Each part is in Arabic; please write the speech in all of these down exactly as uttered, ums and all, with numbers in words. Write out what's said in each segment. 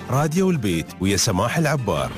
راديو البيت ويا سماح العبار.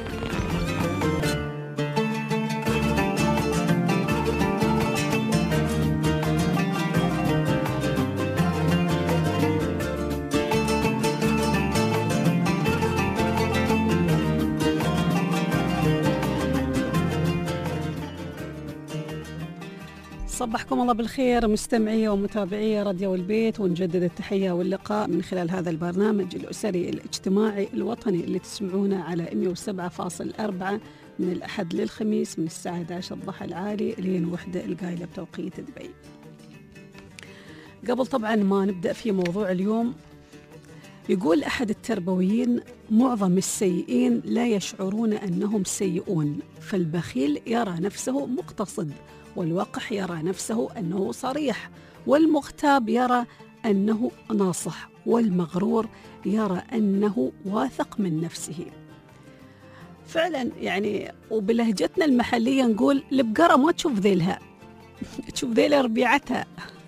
صبحكم الله بالخير مستمعي ومتابعي راديو البيت، ونجدد التحية واللقاء من خلال هذا البرنامج الأسري الاجتماعي الوطني اللي تسمعونه على مئة وسبعة فاصلة أربعة من الأحد للخميس من الساعة إحدى عشر الضحى العالي لين وحدة القايلة بتوقيت دبي. قبل طبعا ما نبدأ في موضوع اليوم، يقول أحد التربويين: معظم السيئين لا يشعرون أنهم سيئون، فالبخيل يرى نفسه مقتصد، والوقح يرى نفسه أنه صريح، والمغتاب يرى أنه ناصح، والمغرور يرى أنه واثق من نفسه. فعلا يعني، وبلهجتنا المحلية نقول: البقرة ما تشوف ذيلها تشوف ذيل ربيعتها.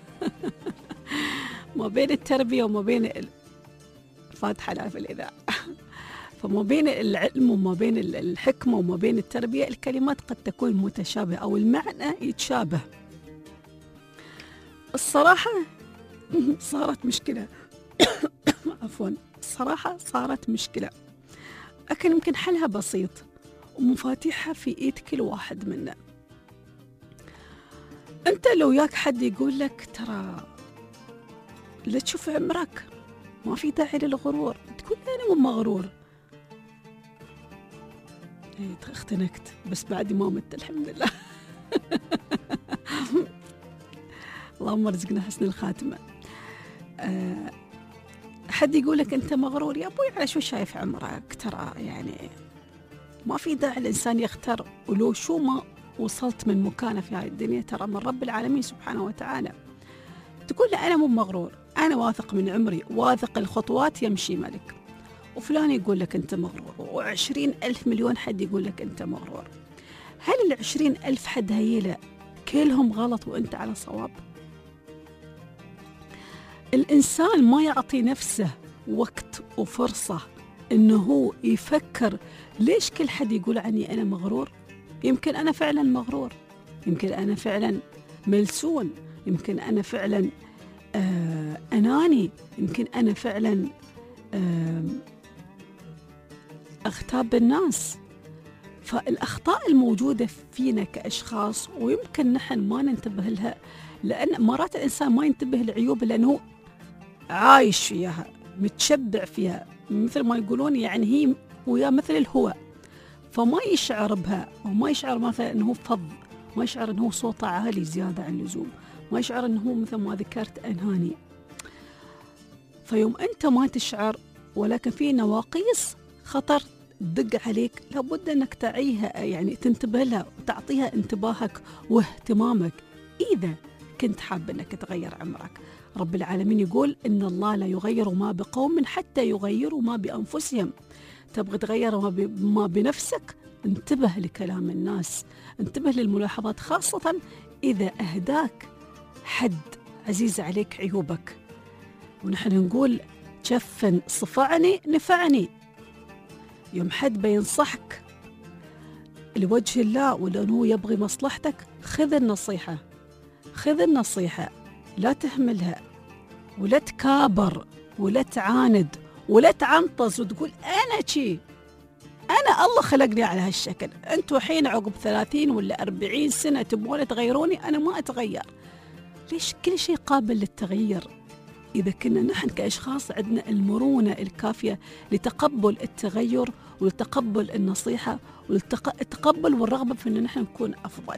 ما بين التربية وما بين فاتحة لا في الإذاعة فما بين العلم وما بين الحكمة وما بين التربية الكلمات قد تكون متشابهة أو المعنى يتشابه. الصراحة صارت مشكلة عفوا الصراحة صارت مشكلة، لكن يمكن حلها بسيط ومفاتيحها في إيد كل واحد منا. أنت لو ياك حد يقول لك: ترى لا تشوف عمرك، ما في داعي للغرور، تقول: أنا مو مغرور. ايه اختنقت، بس بعد ما مت الحمد لله. اللهم ارزقنا حسن الخاتمة. أه حد يقولك أنت مغرور، يا أبوي على شو شايف عمرك؟ ترى يعني ما في داعي الإنسان يختار، ولو شو ما وصلت من مكانه في هاي الدنيا ترى من رب العالمين سبحانه وتعالى. تقول له: أنا مو مغرور، أنا واثق من عمري، واثق الخطوات يمشي ملك. وفلان يقول لك أنت مغرور، وعشرين ألف مليون حد يقول لك أنت مغرور. هل العشرين ألف حد هيلة كلهم غلط وأنت على صواب؟ الإنسان ما يعطي نفسه وقت وفرصة إنه هو يفكر: ليش كل حد يقول عني أنا مغرور؟ يمكن أنا فعلا مغرور، يمكن أنا فعلا ملسون، يمكن أنا فعلا آه أناني، يمكن أنا فعلا آه أغتاب بالناس. فالأخطاء الموجودة فينا كأشخاص ويمكن نحن ما ننتبه لها، لأن مرات الإنسان ما ينتبه لعيوبه لأنه عايش فيها، متشبع فيها، مثل ما يقولون يعني هي ويا مثل الهواء، فما يشعر بها، وما يشعر مثلا أنه فظ، ما يشعر أنه صوته عالي زيادة عن اللزوم، ما يشعر أنه مثل ما ذكرت أناني. فيوم أنت ما تشعر ولكن في نواقيس خطر تدق عليك، لابد أنك تعيها، يعني تنتبه لها وتعطيها انتباهك واهتمامك إذا كنت حاب أنك تغير عمرك. رب العالمين يقول: إن الله لا يغير ما بقوم حتى يغيروا ما بأنفسهم. تبغى تغير ما بنفسك، انتبه لكلام الناس، انتبه للملاحظات، خاصة إذا أهداك حد عزيز عليك عيوبك. ونحن نقول: شفن صفعني نفعني. يوم حد بينصحك لوجه الله ولأنه يبغي مصلحتك، خذ النصيحة، خذ النصيحة، لا تهملها، ولا تكابر، ولا تعاند، ولا تعنطز وتقول أنا شي، أنا الله خلقني على هالشكل، أنتوا حين عقب ثلاثين ولا أربعين سنة تبغون تغيروني، أنا ما أتغير. ليش؟ كل شيء قابل للتغيير إذا كنا نحن كأشخاص عندنا المرونة الكافية لتقبل التغير ولتقبل النصيحة والتقبل والرغبة في أن نحن نكون أفضل.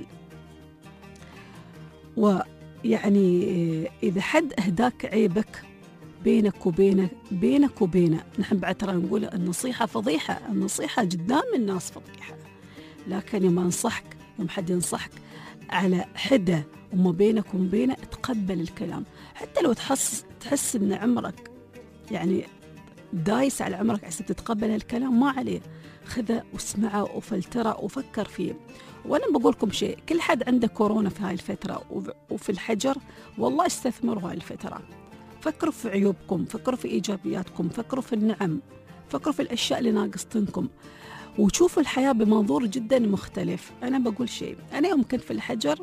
ويعني إذا حد أهداك عيبك بينك وبينه بينك وبينه، نحن بعد ترى نقول النصيحة فضيحة، النصيحة قدام الناس فضيحة، لكن يوم أنصحك، يوم حد ينصحك على حدة وما بينك وما بينه، تقبل الكلام، حتى لو تحس تحس ان عمرك يعني دايس على عمرك عشان تتقبل هالكلام، ما عليه، خذه واسمعه وفلتره وفكر فيه. وانا بقول لكم شيء، كل حد عنده كورونا في هاي الفتره وفي الحجر، والله استثمروا هاي الفتره، فكروا في عيوبكم، فكروا في ايجابياتكم، فكروا في النعم، فكروا في الأشياء اللي ناقصتنكم، وشوفوا الحياة بمنظور جدا مختلف. أنا بقول شيء، أنا يوم كنت في الحجر،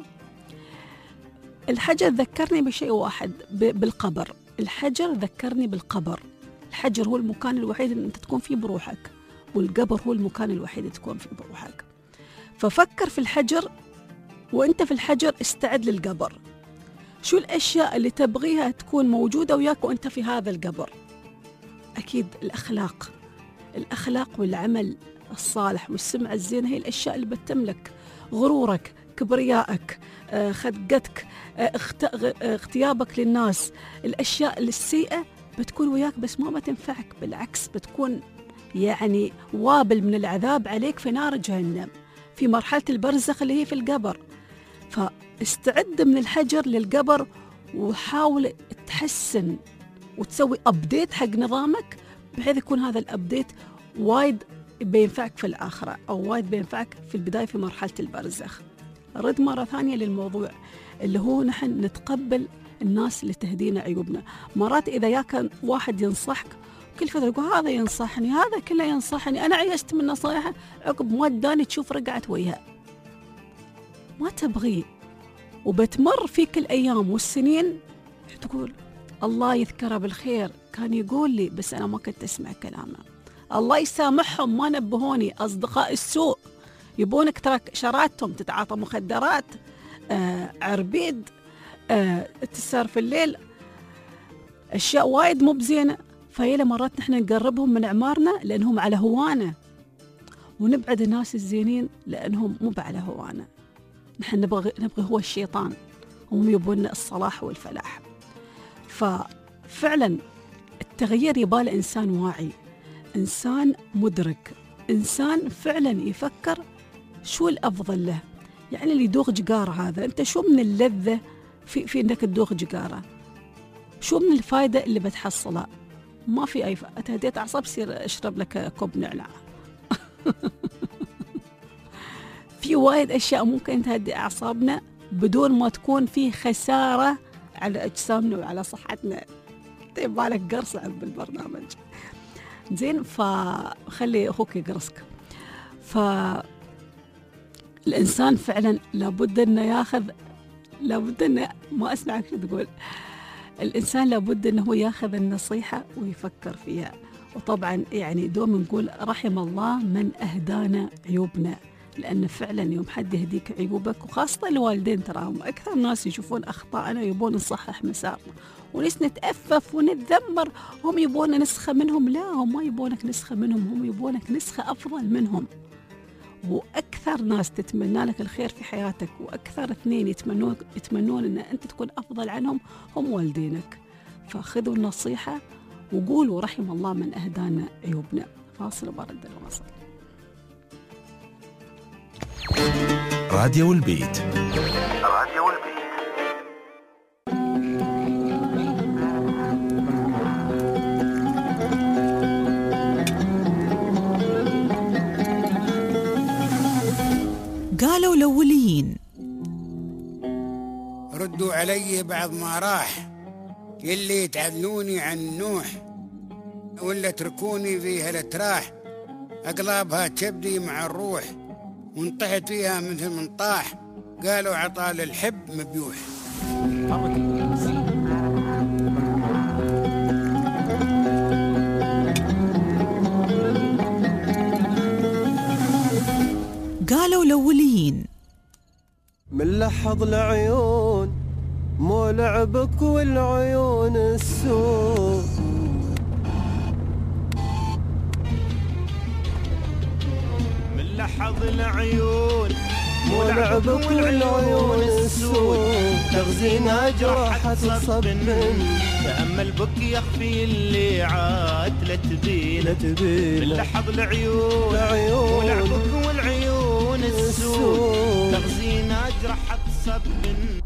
الحجر ذكرني بشيء واحد، بالقبر. الحجر ذكرني بالقبر. الحجر هو المكان الوحيد اللي أنت تكون فيه بروحك، والقبر هو المكان الوحيد اللي تكون فيه بروحك. ففكر في الحجر، وأنت في الحجر استعد للقبر. شو الأشياء اللي تبغيها تكون موجودة وياك وأنت في هذا القبر؟ أكيد الأخلاق الأخلاق والعمل الصالح والسمعة الزينة هي الأشياء اللي بتملك غرورك، كبريائك، خدقتك، اغتيابك للناس. الأشياء السيئة بتكون وياك بس ما بتنفعك، بالعكس بتكون يعني وابل من العذاب عليك في نار جهنم، في مرحلة البرزخ اللي هي في القبر. فاستعد من الحجر للقبر، وحاول تحسن وتسوي أبديت حق نظامك، بحيث يكون هذا الأبديت وايد بينفعك في الآخرة، أو وايد بينفعك في البداية في مرحلة البرزخ. رد مرة ثانية للموضوع اللي هو نحن نتقبل الناس اللي تهدينا عيوبنا. مرات إذا ياك واحد ينصحك كل فترة يقول هذا ينصحني، هذا كله ينصحني، أنا عيست من نصائحه، عقب ما اداني تشوف رقعت وياه، ما تبغيه. وبتمر فيك الأيام والسنين تقول الله يذكره بالخير، كان يقول لي بس أنا ما كنت أسمع كلامه. الله يسامحهم ما نبهوني، أصدقاء السوء يبونك ترك شراتهم، تتعاطى مخدرات، آه، عربيد، آه، تسهر في الليل، أشياء وايد مو بزينة. فهي مرات نحن نقربهم من أعمارنا لأنهم على هوانا، ونبعد الناس الزينين لأنهم مو على هوانا. نحن نبغى نبغى هو الشيطان، هم يبون الصلاح والفلاح. ففعلا التغيير يبال إنسان واعي، إنسان مدرك، إنسان فعلا يفكر شو الأفضل له. يعني اللي يدوغ جقارة هذا، أنت شو من اللذة في, في أنك تدوغ جقارة؟ شو من الفائدة اللي بتحصلها؟ ما في أي فائدة. تهديت أعصاب، سير أشرب لك كوب نعناع. في وايد أشياء ممكن تهدي أعصابنا بدون ما تكون في خسارة على أجسامنا وعلى صحتنا. طيب بالك قرص بالبرنامج زين، فخلي أخوك يقرصك. فالإنسان فعلا لابد أنه ياخذ، لابد أنه ما أسمعك شو تقول، الإنسان لابد أنه ياخذ النصيحة ويفكر فيها. وطبعا يعني دوم نقول رحم الله من أهدانا عيوبنا، لأن فعلا يوم حد يهديك عيوبك، وخاصة الوالدين تراهم أكثر ناس يشوفون أخطاءنا يبون نصحح مسارنا، ونس نتأفف ونتذمر، هم يبون نسخة منهم. لا، هم ما يبونك نسخة منهم، هم يبونك نسخة أفضل منهم. وأكثر ناس تتمنى لك الخير في حياتك، وأكثر اثنين يتمنون يتمنون أن أنت تكون أفضل عنهم، هم والدينك. فخذوا النصيحة وقولوا رحم الله من أهدانا عيوبنا. فاصل وبرد الوصل. راديو البيت. راديو البيت. قالوا الأوليين. ردوا علي بعض ما راح، يلي تعذنوني عن نوح، ولا تركوني فيها الاتراح، أقلابها كبدي مع الروح، وانطحت فيها مثل من طاح، قالوا عطال الحب مبيوح. قالوا الأوليين. من لحظ العيون مو لعبك والعيون السوء، من لحظ العيون مو لعبك والعيون السوء، تغزينا جراحة صب من تأمل بك يخفي اللي عاد لا تبين، من لحظ العيون العيون ولعبك والعيون السوء، تغزينا جراحة صب من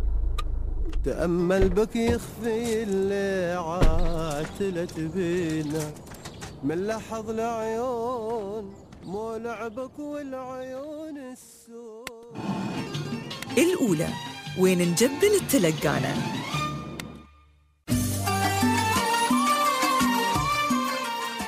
تأمل بك يخفي اللي عاد لا تبين، من لحظ العيون مو لعبك والعيون السوء. الأولى وين نجبل التلقانة.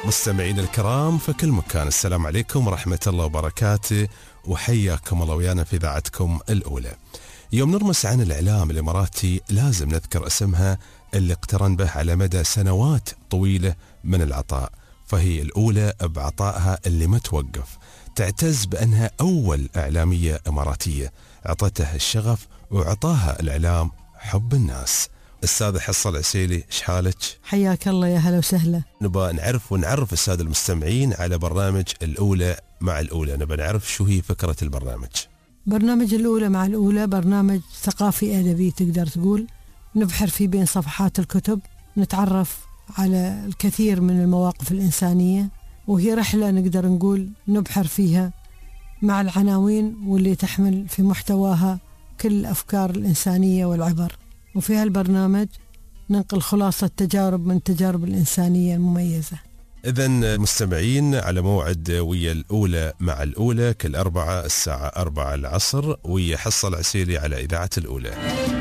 مستمعين الكرام في كل مكان، السلام عليكم ورحمة الله وبركاته، وحياكم الله ويانا في إذاعتكم الأولى. يوم نرمس عن الإعلام الإماراتي لازم نذكر اسمها اللي اقترن به على مدى سنوات طويلة من العطاء، فهي الأولى بعطائها اللي ما توقف، تعتز بأنها أول إعلامية إماراتية عطته الشغف وعطاها الإعلام حب الناس. السادة حصة العسيلي، ايش حالك؟ حياك الله، يا هلا وسهلا. نبغى نعرف ونعرف السادة المستمعين على برنامج الأولى مع الأولى، نبغى نعرف شو هي فكرة البرنامج. برنامج الأولى مع الأولى برنامج ثقافي أدبي تقدر تقول، نبحر فيه بين صفحات الكتب، نتعرف على الكثير من المواقف الإنسانية، وهي رحلة نقدر نقول نبحر فيها مع العناوين واللي تحمل في محتواها كل الأفكار الإنسانية والعبر. وفي هالبرنامج ننقل خلاصة تجارب من التجارب الإنسانية المميزة. إذن مستمعين على موعد ويا الأولى مع الأولى كل أربعة الساعة أربعة العصر، ويا حصة العسيلي على إذاعة الأولى.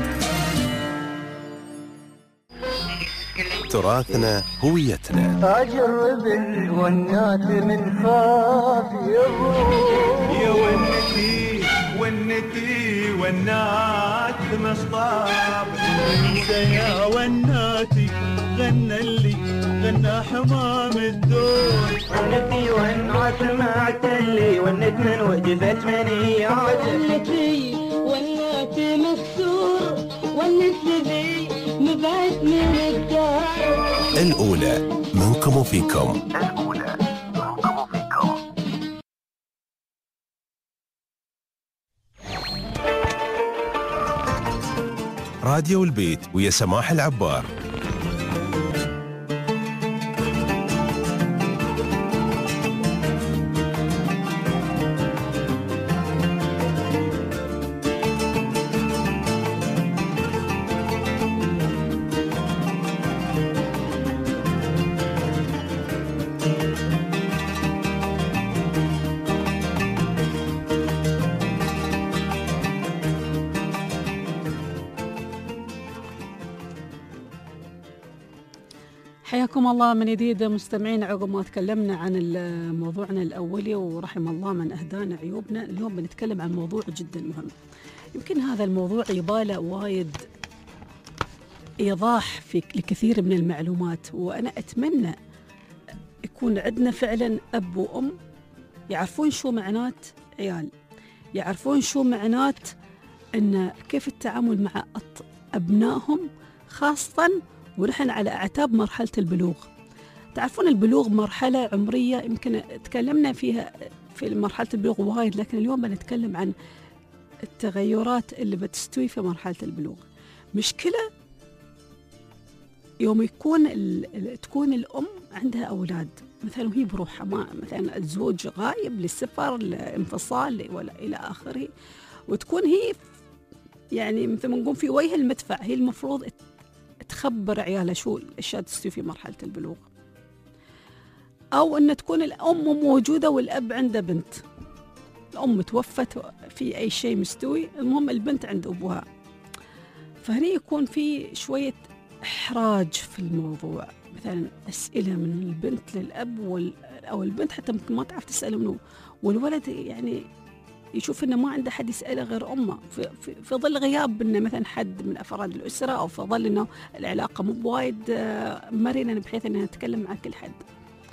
تراثنا هويتنا. أجرب الونات من خاف يضوء يا ونتي ونتي ونات مصطاب، انت يا وناتي غنى اللي غنى حمام الدور. ونتي ونات سمعت اللي ونت من وجفت منيات. ونتي وناتي مكسور ونت ذي مبعد من الدار. الأولى منكم وفيكم. الأولى منكم وفيكم. راديو البيت ويا سماح العبار. حياكم الله من جديد مستمعين. عقب ما تكلمنا عن موضوعنا الأولي ورحم الله من أهدانا عيوبنا، اليوم بنتكلم عن موضوع جدا مهم. يمكن هذا الموضوع يباله وايد إيضاح في لكثير من المعلومات، وأنا أتمنى يكون عندنا فعلا أب وأم يعرفون شو معنات عيال، يعرفون شو معنات أن كيف التعامل مع أبنائهم، خاصة ونحن على أعتاب مرحلة البلوغ. تعرفون البلوغ مرحلة عمرية يمكن تكلمنا فيها في مرحلة البلوغ وايد، لكن اليوم بنتكلم عن التغيرات اللي بتستوي في مرحلة البلوغ. مشكلة يوم يكون تكون الأم عندها أولاد مثلا وهي بروحها، ما مثلا الزوج غايب للسفر لانفصال ولا إلى آخره، وتكون هي يعني مثل ما نقول في وجه المدفع، هي المفروض تخبر عيالها شو الأشياء تستوي في مرحلة البلوغ. أو أن تكون الأم موجودة والأب عنده بنت، الأم توفت في أي شيء مستوي، المهم البنت عند أبوها، فهنا يكون في شوية إحراج في الموضوع، مثلا أسئلة من البنت للأب وال... أو البنت حتى ممكن ما تعرف تسأل منه، والولد يعني يشوف إنه ما عنده حد يسأله غير أمه، في, في, في ظل غياب إنه مثلا حد من أفراد الأسرة، أو في ظل إنه العلاقة مو بوايد مرنة بحيث إنها نتكلم مع كل حد.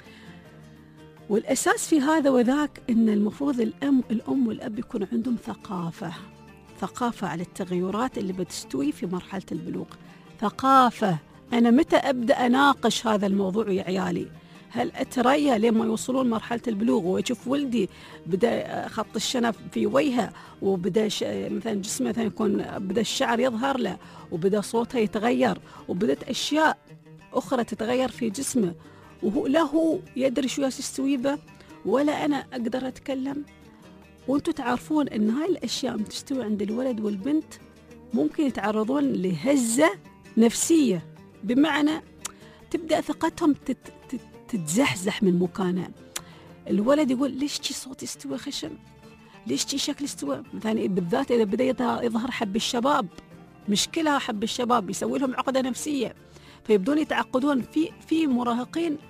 والأساس في هذا وذاك إن المفروض الأم الأم والأب يكون عندهم ثقافة ثقافة على التغيرات اللي بتستوي في مرحلة البلوغ. ثقافة، أنا متى أبدأ أناقش هذا الموضوع يا عيالي؟ هل أتريا لما يوصلون مرحلة البلوغ ويشوف ولدي بدأ خط الشنب في وجهه، وبدأ مثلا جسمه مثلا يكون بدأ الشعر يظهر له، وبدأ صوته يتغير، وبدأت أشياء أخرى تتغير في جسمه، وهو لا هو يدري شو يستوي به ولا أنا أقدر أتكلم. وأنتم تعرفون أن هاي الأشياء تستوي عند الولد والبنت ممكن يتعرضون لهزة نفسية، بمعنى تبدأ ثقتهم تت تتزحزح من مكانها. الولد يقول ليش شي صوتي استوى خشن، ليش شي شكل استوى، مثلا بالذات إذا بدأ يظهر حب الشباب، مشكلة حب الشباب يسوي لهم عقدة نفسية، فيبدون يتعقدون. في في مراهقين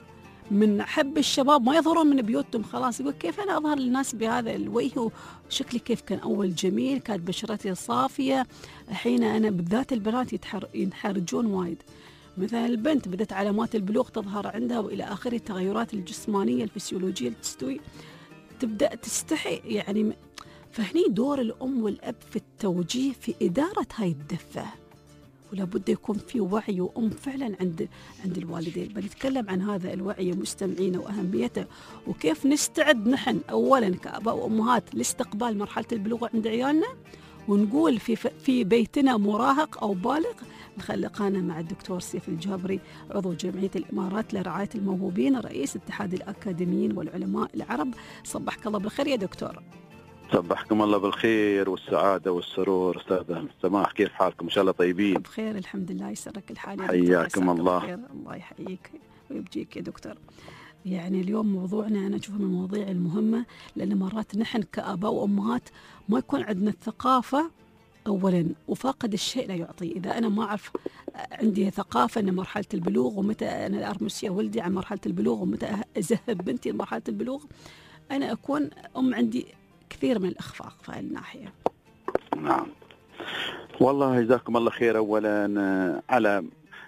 من حب الشباب ما يظهرون من بيوتهم خلاص، يقول كيف أنا أظهر للناس بهذا الوجه وشكلي كيف كان أول جميل، كانت بشرتي صافية، الحين أنا بالذات البنات يتحر ينحرجون وايد. مثلا البنت بدأت علامات البلوغ تظهر عندها وإلى آخره، التغيرات الجسمانية الفسيولوجية اللي تستوي تبدأ تستحي يعني. فهني دور الأم والأب في التوجيه في إدارة هاي الدفة، ولا بد يكون في وعي وأم فعلا عند عند الوالدين. بنتكلم عن هذا الوعي مستمعين وأهميته، وكيف نستعد نحن أولا كآباء وأمهات لاستقبال مرحلة البلوغ عند عيالنا، ونقول في في بيتنا مراهق أو بالغ. نخلقانا مع الدكتور سيف الجابري، عضو جمعية الإمارات لرعاية الموهوبين، رئيس اتحاد الأكاديميين والعلماء العرب. صبحك الله بالخير يا دكتور. صبحكم الله بالخير والسعادة والسرور. أستاذ سماح، كيف حالكم؟ إن شاء الله طيبين؟ بخير الحمد لله، يسرك الحال. حياكم الله. بخير. الله يحييك ويبجيك يا دكتور. يعني اليوم موضوعنا أنا أشوفه من المواضيع المهمة، لأن مرات نحن كآباء وأمهات ما يكون عندنا الثقافة أولا، وفاقد الشيء لا يعطي. إذا أنا ما أعرف عندي ثقافة أن مرحلة البلوغ ومتى أنا أرمس يا ولدي عن مرحلة البلوغ ومتى أذهب بنتي لمرحلة البلوغ، أنا أكون أم عندي كثير من الإخفاق في هذه الناحية. نعم والله جزاكم الله خير أولا على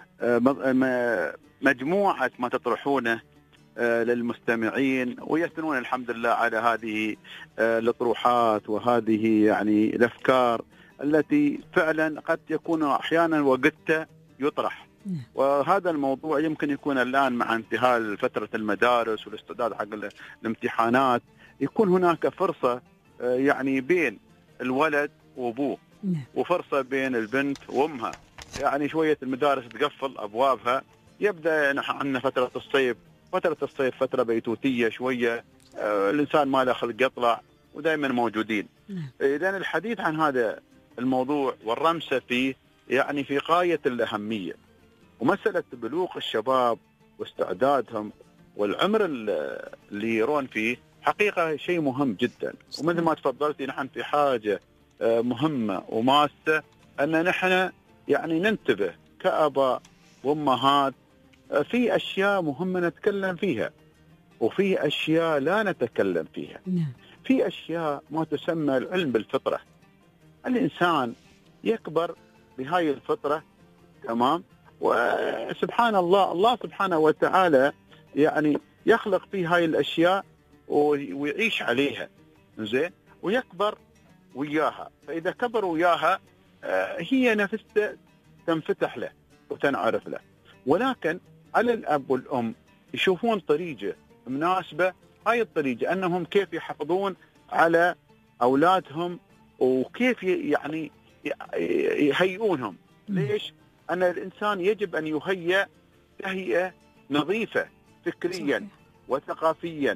مجموعة ما تطرحونه للمستمعين، ويثنون الحمد لله على هذه الأطروحات وهذه يعني الأفكار التي فعلا قد يكون أحيانا وقتها يطرح. وهذا الموضوع يمكن يكون الآن مع انتهاء فترة المدارس والاستعداد حق الامتحانات يكون هناك فرصة يعني بين الولد وأبوه، وفرصة بين البنت وأمها. يعني شوية المدارس تقفل أبوابها، يبدأ عندنا فترة الصيف. فترة الصيف فترة بيتوتية شوية، آه الإنسان ما له خلق يطلع ودائما موجودين. إذن الحديث عن هذا الموضوع والرمسة فيه يعني في غاية الأهمية. ومسألة بلوغ الشباب واستعدادهم والعمر اللي يرون فيه حقيقة شيء مهم جدا. ومثل ما تفضلتي نحن في حاجة آه مهمة وماسة أن نحن يعني ننتبه كأباء وأمهات في أشياء مهمة نتكلم فيها، وفي أشياء لا نتكلم فيها. في أشياء ما تسمى العلم بالفطرة. الإنسان يكبر بهاي الفطرة، تمام، وسبحان الله الله سبحانه وتعالى يعني يخلق فيه هاي الأشياء ويعيش عليها، زين، ويكبر وياها. فإذا كبر وياها هي نفسها تنفتح له وتنعرف له. ولكن على الأب والأم يشوفون طريقة مناسبة، هاي الطريقة أنهم كيف يحافظون على أولادهم وكيف يعني يهيئونهم. ليش؟ أن الإنسان يجب أن يهيئ تهيئة نظيفة فكريا وثقافيا،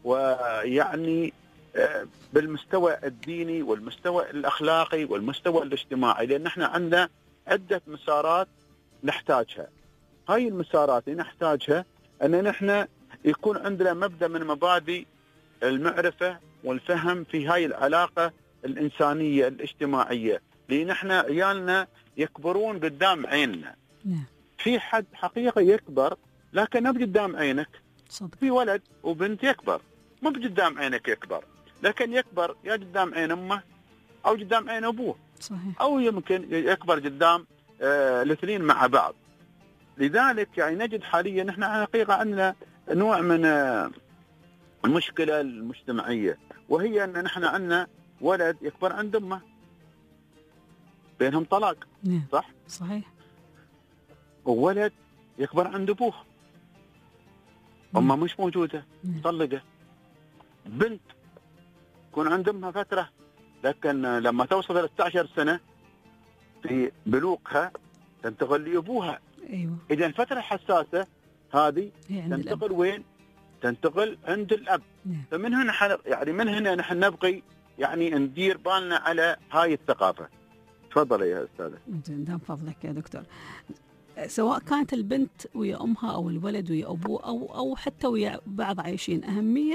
ويعني بالمستوى الديني والمستوى الأخلاقي والمستوى الاجتماعي، لأن احنا عندنا عدة مسارات نحتاجها. هاي المسارات اللي نحتاجها أن نحن يكون عندنا مبدأ من مبادئ المعرفة والفهم في هاي العلاقة الإنسانية الاجتماعية، لأن احنا عيالنا يكبرون قدام عيننا. في حد حقيقة يكبر لكن ما قدام عينك. في ولد وبنت يكبر ما قدام عينك يكبر، لكن يكبر يا قدام عين أمه أو قدام عين أبوه. صحيح. أو يمكن يكبر قدام آه الاثنين مع بعض. لذلك يعني نجد حاليا نحن حقيقة عندنا نوع من المشكلة المجتمعية، وهي أن نحن عندنا ولد يكبر عند أمه، بينهم طلاق. صح؟ صحيح. وولد يكبر عند أبوه، أمه مش موجودة، طلقه. بنت تكون عند أمها فترة، لكن لما توصل ثلاثة عشر سنة في بلوغها تنتقل لأبوها. أيوة. إذا الفترة الحساسة هذه تنتقل وين؟ تنتقل عند الأب. نعم. فمن هنا حن... يعني من هنا نحن نبغي يعني ندير بالنا على هاي الثقافة. تفضل يا أستاذة. دام فضلك يا دكتور. سواء كانت البنت ويا أمها أو الولد ويا أبوه أو أو حتى ويا بعض عايشين، أهمية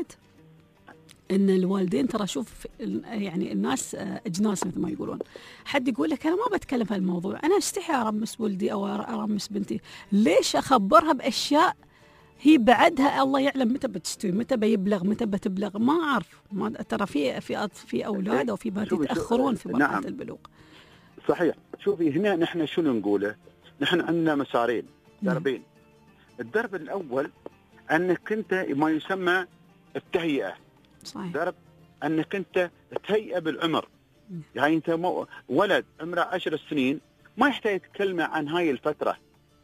إن الوالدين ترى شوف يعني الناس أجناس مثل ما يقولون. حد يقول لك أنا ما بتكلم في الموضوع، أنا استحي أرمس ولدي أو أرمس بنتي، ليش أخبرها بأشياء هي بعدها الله يعلم متى بتستوي، متى بيبلغ، متى بتبلغ، ما أعرف. ما ترى في في في أولاد أو في بنات يتأخرون في مرحلة نعم. البلوغ. صحيح. شوفي هنا نحن شنو نقوله؟ نحن عندنا مسارين، دربين. الدرب الأول أنك أنت ما يسمى التهيئة. صحيح. درب أنك أنت تهيئة بالعمر. يعني أنت مو ولد عمره عشر سنين ما يحتاج يتكلم عن هاي الفترة،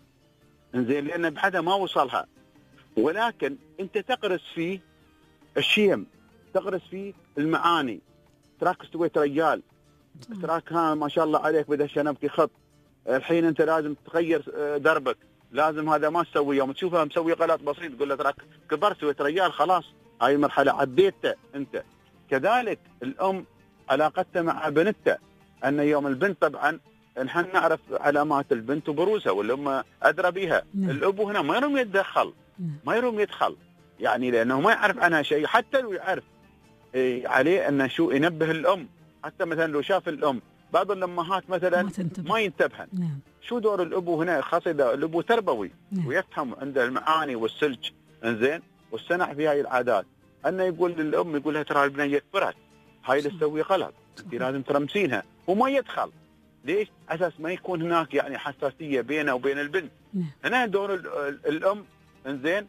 إنزين، لأن بعدها ما وصلها، ولكن أنت تغرس فيه الشيم، تغرس فيه المعاني. تراك استويت رجال، تراك ها ما شاء الله عليك بدأ شنبك خط، الحين أنت لازم تغير دربك، لازم هذا ما تسويه، يوم تشوفها مسوي غلط بسيط تقول له تراك كبرت سويت رجال، خلاص هاي المرحلة عديتها أنت. كذلك الأم علاقتها مع بنتها، أن يوم البنت طبعا نحن نعرف علامات البنت وبروزها والأم أدرى بها. نعم. الأب هنا ما يروم يتدخل، ما يروم يدخل، يعني لأنه ما يعرف عنها شيء. حتى لو يعرف إيه عليه أنه شو ينبه الأم، حتى مثلا لو شاف الأم بعض الأمهات مثلا ما, ما ينتبهن. نعم. شو دور الأب هنا؟ خاصة إذا الأب تربوي. نعم. ويفهم عنده المعاني والسلج، انزين، والسنع في هاي العادات، أنه يقول للأم يقول لها ترى البنية كبرت، هاي اللي تسوي غلط، انت لازم ترمسينها، وما يدخل. ليش؟ أساس ما يكون هناك يعني حساسية بينه وبين البنت. نعم. هنا دور الأم، انزين،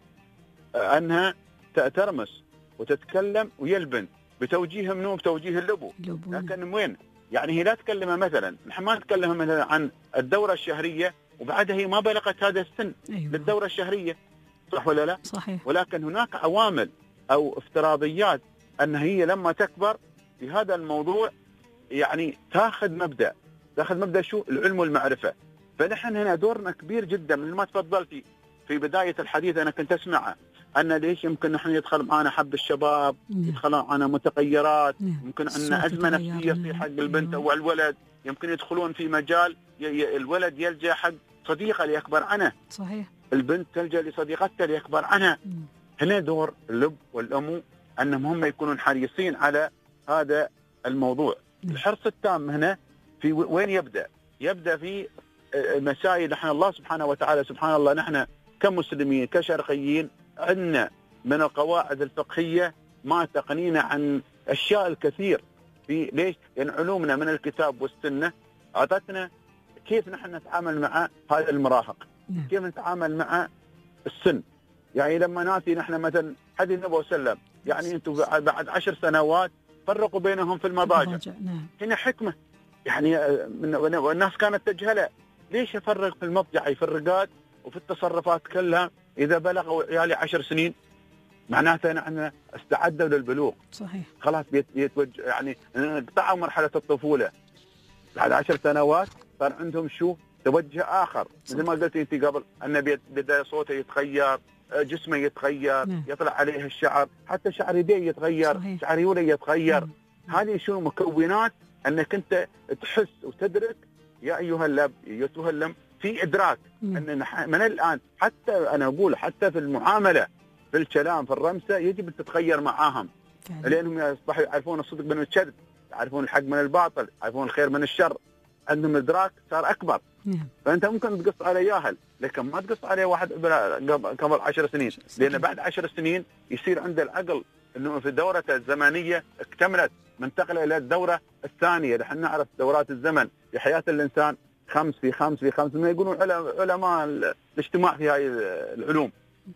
أنها ترمس وتتكلم ويا البنت بتوجيه منو؟ بتوجيه الأبو. لكن وين؟ يعني هي لا تكلمها مثلا، نحن ما نتكلم مثلا عن الدورة الشهرية وبعدها هي ما بلغت هذا السن. أيوة. للدورة الشهرية، صح ولا لا؟ صحيح. ولكن هناك عوامل أو افتراضيات أن هي لما تكبر في هذا الموضوع يعني تاخذ مبدأ، تاخذ مبدأ شو؟ العلم والمعرفة. فنحن هنا دورنا كبير جدا. من ما تفضلتي في بداية الحديث أنا كنت أسمعه، أن ليش يمكن نحن يدخل معنا حب الشباب، يدخل معنا متغيرات، يمكن عندنا أزمة نفسية في حق البنت أو الولد، يمكن يدخلون في مجال الولد يلجأ حق صديقة ليكبر عنه. صحيح. البنت تلجأ لصديقتها ليكبر عنها. هنا دور الأب والأم أنهم هم يكونون حريصين على هذا الموضوع. الحرص التام هنا في وين يبدأ؟ يبدأ في مسائل. نحن الله سبحانه وتعالى، سبحان الله، نحن كمسلمين كشرقيين عندنا من القواعد الفقهية ما تقنينا عن أشياء الكثير. في ليش؟ لأن يعني علومنا من الكتاب والسنة أعطتنا كيف نحن نتعامل مع هذا المراهق، كيف نتعامل مع السن. يعني لما ناتي نحن مثلا حديث النبي صلى الله عليه وسلم، يعني أنتم بعد عشر سنوات فرقوا بينهم في المضاجع. نعم. هنا حكمة، يعني والناس كانت تجهلها. ليش يفرق في المضجع يفرقات وفي التصرفات كلها؟ إذا بلغوا عيالي عشر سنين معناته أن استعدوا للبلوغ. صحيح. خلاص بيتوجه، يعني قطعوا مرحلة الطفولة. بعد عشر سنوات صار عندهم شو؟ توجه آخر. مثل ما قلت أنت قبل، أن بدأ صوته يتغير، جسمه يتغير. نعم. يطلع عليه الشعر، حتى شعر يديه يتغير. صحيح. شعر يوله يتغير. نعم. هذه شو مكونات أنك أنت تحس وتدرك يا أيها الأب أيتها الأم في إدراك. مم. أن من الآن حتى أنا أقول حتى في المعاملة، في الكلام، في الرمسة، يجب أن تتغير معاهم. فعلا. لأنهم يصبحوا يعرفون الصدق من الكذب، يعرفون الحق من الباطل، يعرفون الخير من الشر. عندهم إدراك صار أكبر. مم. فأنت ممكن تقص على ياهل، لكن ما تقص عليه واحد قبل عشر سنين. لأن بعد عشر سنين يصير عنده العقل أنه في دورته الزمنية اكتملت، منتقلة إلى الدورة الثانية. نحن نعرف دورات الزمن في حياة الإنسان خمس في خمس في خمس، ما يقولون علماء الاجتماع في هاي العلوم.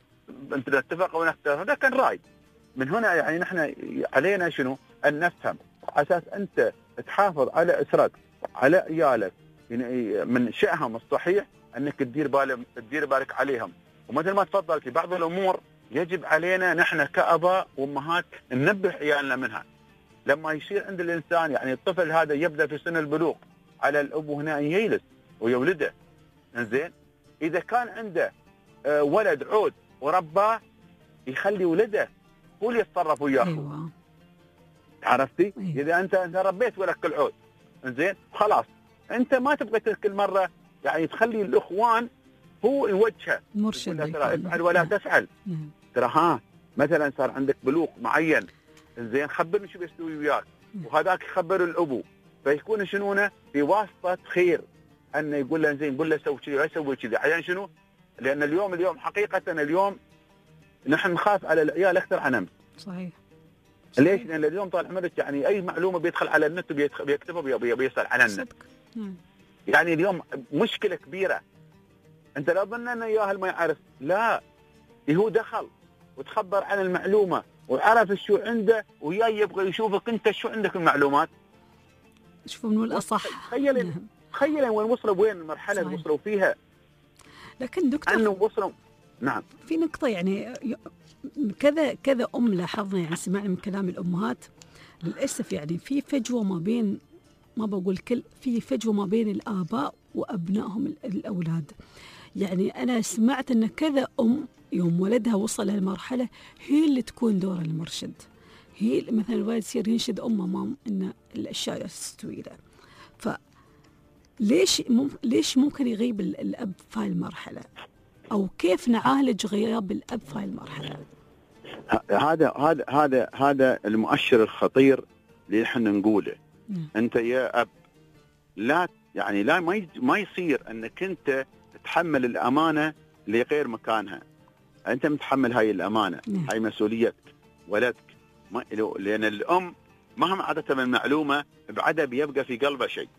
انت نتفق ونختلف، هذا كان رأي. من هنا يعني نحن علينا شنو؟ أن نفهم، أساس أنت تحافظ على أسرك، على عيالك، يعني من شأنهم الصحيح أنك تدير بالك تدير بالك عليهم. ومثل ما تفضلت، بعض الأمور يجب علينا نحن كأباء وأمهات ننبه عيالنا منها. لما يصير عند الإنسان يعني الطفل هذا يبدأ في سن البلوغ، على الأب هنا أن يجلس ويولده. إنزين، إذا كان عنده ولد عود ورباه، يخلي ولده هو اللي يتصرف وياه. أيوة. عرفتي؟ أيوة. إذا أنت أنت ربيت ولك العود، إنزين، خلاص أنت ما تبغى كل مرة يعني تخلي الإخوان هو يوجهه، مرشد، افعل ولا تفعل. مم. ترى ها مثلا صار عندك بلوغ معين، إنزين، خبرني شو بيسوي وياك، وهذاك يخبر الأبو، فيكون شنونه في واسطة خير، أنه يقول له زين، يقول له سوي كذا، لا يسوي كذا. عشان شنو؟ لأن اليوم اليوم حقيقة اليوم نحن نخاف على العيال اكثر عن امس. صحيح. ليش؟ لان اليوم طال عمرك يعني اي معلومه بيدخل على النت بيكتبها بي بيسال عنها النت. يعني اليوم مشكله كبيره. انت لا تظن انه ياهل ما يعرف، لا، هو دخل وتخبر عن المعلومه وعرف شو عنده وياي يبغى يشوفك انت شو عندك المعلومات. شوفوا من الاصح. تخيل تخيل وين وصلوا، وين المرحله اللي وصلوا فيها. لكن دكتور انه وصلوا. نعم. في نقطه يعني كذا كذا ام لاحظنا، يعني سمعنا من كلام الامهات للاسف، يعني في فجوه ما بين، ما بقول كل، في فجوه ما بين الاباء وابنائهم الاولاد. يعني انا سمعت ان كذا ام يوم ولدها وصل لهالمرحله هي اللي تكون دور المرشد، هي مثلا الوالد يصير ينشد امه مام ان الاشياء تستوي له. فليش مم... ليش ممكن يغيب الاب في هاي المرحله؟ او كيف نعالج غياب الاب في هاي المرحله؟ هذا هذا هذا هذا المؤشر الخطير اللي احنا نقوله. م. انت يا اب لا يعني لا ما ما يصير انك انت تتحمل الامانه لغير مكانها. انت متحمل هاي الامانه. م. هاي مسؤوليتك ولدك. ما... لان الام مهما عطتها من معلومه بعدها بيبقى في قلبها شيء.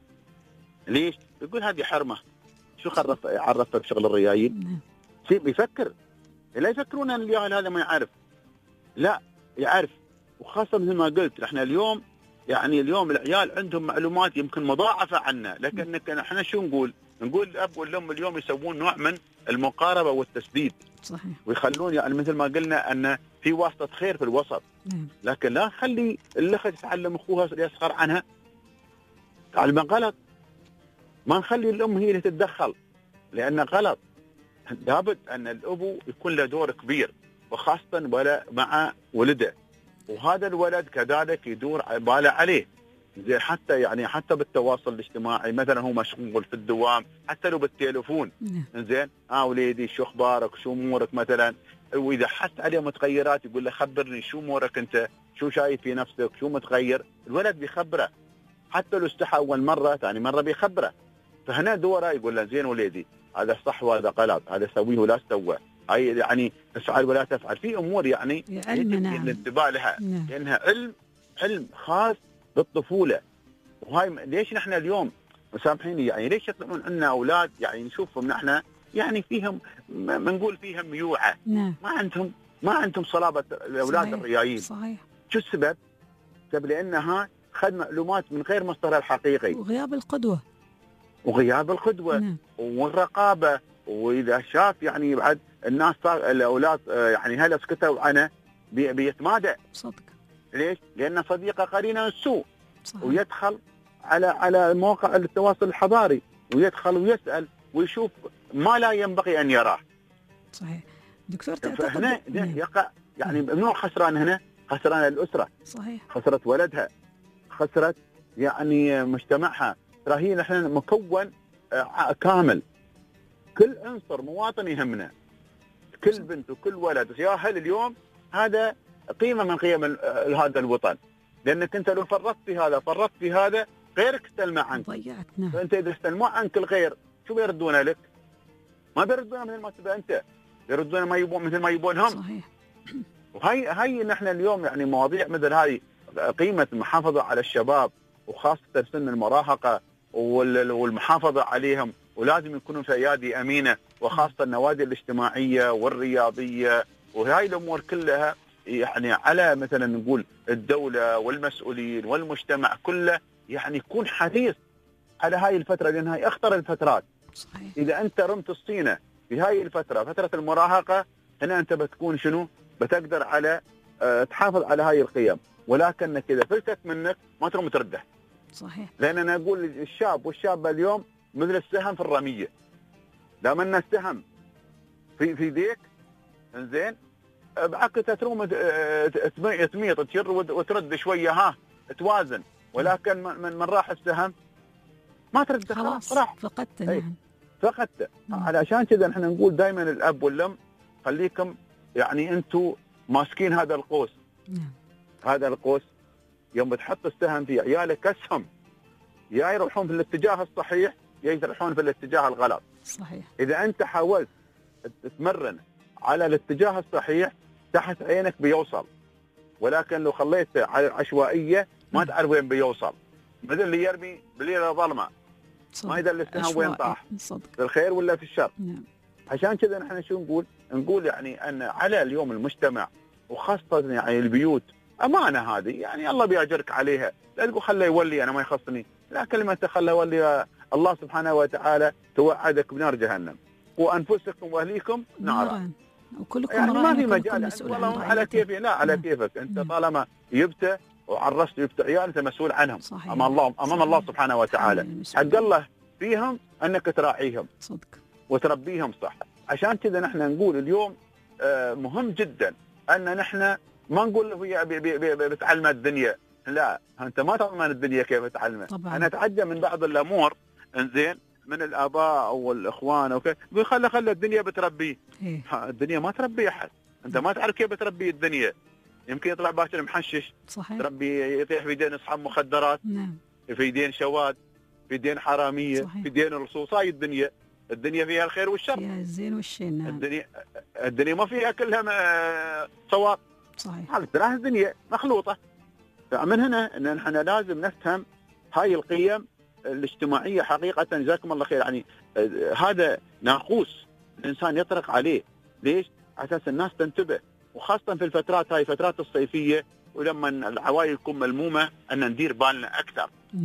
ليش؟ يقول هذه حرمه، شو خرف عرفها بشغل الريايل؟ شيء بيفكر. لا يفكرون ان الياهل هذا ما يعرف، لا يعرف. وخاصه مثل ما قلت احنا اليوم يعني اليوم العيال عندهم معلومات يمكن مضاعفه عنا، لكن احنا شو نقول؟ نقول الاب والام اليوم يسوون نوع من المقاربه والتسديد. صحيح. ويخلون يعني مثل ما قلنا ان في واسطه خير في الوسط. لكن لا نخلي الاخت تتعلم اخوها يسخر عنها. تعلم غلط. ما نخلي الام هي اللي تتدخل لانه غلط. لابد ان الابو يكون له دور كبير، وخاصه ولا مع ولده، وهذا الولد كذلك يدور باله عليه. زين حتى يعني حتى بالتواصل الاجتماعي مثلا هو مشغول في الدوام، حتى لو بالتليفون. زين اه وليدي شو اخبارك، شو امورك مثلا، واذا حس عليه متغيرات يقول له خبرني شو امورك انت، شو شايف في نفسك، شو متغير. الولد بيخبره، حتى لو استحى اول مره ثاني مره بيخبره. فهنا دوره يقول له زين وليدي هذا صح وهذا غلط، هذا سويه ولا تسوى، هاي يعني افعل ولا تفعل. في امور يعني يجب الانتباه لها لانها علم علم خاص بالطفوله. وهاي ليش نحن اليوم مسامحيني يعني ليش يطلعون عندنا اولاد يعني نشوفهم نحن يعني فيهم ما نقول فيهم ميوعه، ما عندهم ما عندهم صلابه الاولاد. صحيح. الريايين. صحيح. شو السبب؟ السبب لانها خذ معلومات من غير مصدرها الحقيقي. وغياب القدوه. وغياب القدوه. نعم. والرقابه. واذا شاف يعني بعد الناس صار الاولاد يعني هل اسكتوا عنه بي بيتمادى. صدق. ليش؟ لان صديقه قرينه السوء. صحيح. ويدخل على على مواقع التواصل الحضاري ويدخل ويسال ويشوف ما لا ينبغي ان يراه. صحيح. دكتور تعتقد فهنا يقع يعني منو خسران هنا؟ خسران الاسره. صحيح. خسرت ولدها، خسرت يعني مجتمعها. ترى هي نحن مكون كامل، كل عنصر مواطن يهمنا، كل بنت وكل ولد يا اهل اليوم هذا قيمه من قيم هذا الوطن. لانك انت لو فرطت في هذا فرطت في هذا غيرك استلمع عنك. ضيعتنا. فانت اذا استلموا عنك الغير شو بيردون لك؟ ما بيردون مثل ما تبى انت، يردون ما يبون مثل ما يبونهم. صحيح. وهي هي نحن اليوم يعني مواضيع مثل هاي قيمه المحافظه على الشباب وخاصه سن المراهقه والمحافظه عليهم، ولازم يكونوا في ايادي امينه، وخاصه النوادي الاجتماعيه والرياضيه وهاي الامور كلها يعني على مثلا نقول الدوله والمسؤولين والمجتمع كله يعني يكون حريص على هاي الفتره لان هاي اخطر الفترات. صحيح. اذا انت رمت الصينه في هاي الفتره فتره المراهقه هنا انت بتكون شنو؟ بتقدر على أه تحافظ على هاي القيم، ولكنك اذا فلتت منك ما تقوم ترده. صحيح. لان انا اقول الشاب والشابه اليوم مثل السهم في الرميه، دام ان السهم في في يديك انزين بعكسه تروم تميط تشر وترد شويه ها توازن، ولكن من من راح السهم ما ترد خلاص راح فقدت. نعم فقدت. علشان كذا احنا نقول دائما الاب والام خليكم يعني انتم ماسكين هذا القوس. نعم. هذا القوس يوم بتحط السهم في عيالك اسهم يا يروحون في الاتجاه الصحيح يا يروحون في الاتجاه الغلط. صحيح. اذا انت حاولت تتمرن على الاتجاه الصحيح تحت عينك بيوصل، ولكن لو خليته على العشوائيه ما تعرف وين بيوصل، مثل اللي يرمي بليله ظلمه ما يدري السهم وين طاح، في الخير ولا في الشر. نعم. عشان كذا نحن شو نقول؟ نقول يعني ان على اليوم المجتمع وخاصه يعني البيوت امانه هذه، يعني الله بيأجرك عليها، لا تقول خله يولي انا ما يخصني، لا، كلمه خله يولي الله سبحانه وتعالى توعدك بنار جهنم وانفسكم واهليكم نارا، وكلكم يعني ما في مجال مسؤول والله على كيفي، لا على نعم. كيفك انت نعم. طالما جبته وعرست جبت عيال انت مسؤول عنهم. صحيح. امام الله امام صحيح. الله سبحانه وتعالى، حق الله فيهم انك تراعيهم صدق وتربيهم صح. عشان كذا نحن نقول اليوم آه مهم جدا ان نحن ما نقول له بتعلم الدنيا، لا، انت ما تضمن الدنيا كيف تعلمه. طبعاً. انا اتعجب من بعض الامور انزين من الاباء او الاخوان او كذا، بيقول خلى خلى الدنيا بتربيه. إيه. الدنيا ما تربي احد، انت ما تعرف كيف بتربي الدنيا، يمكن يطلع باكر محشش، صحيح. تربي يطيح في يدين اصحاب مخدرات، نعم. في يدين شواد، في يدين حراميه، صحيح. في يدين اللصوص. هاي الدنيا، الدنيا فيها الخير والشر، فيها الزين والشين. نعم. الدنيا الدنيا ما فيها كلها م- صواب. صحيح. هذه ترى الدنيا مخلوطه. فمن هنا ان نحن لازم نفهم هاي القيم الاجتماعيه حقيقه. جزاكم الله خير. يعني آه، هذا ناقوس الانسان يطرق عليه. ليش؟ على اساس الناس تنتبه، وخاصه في الفترات هاي فترات الصيفيه، ولما العوائل تكون ملمومه ان ندير بالنا اكثر. نعم.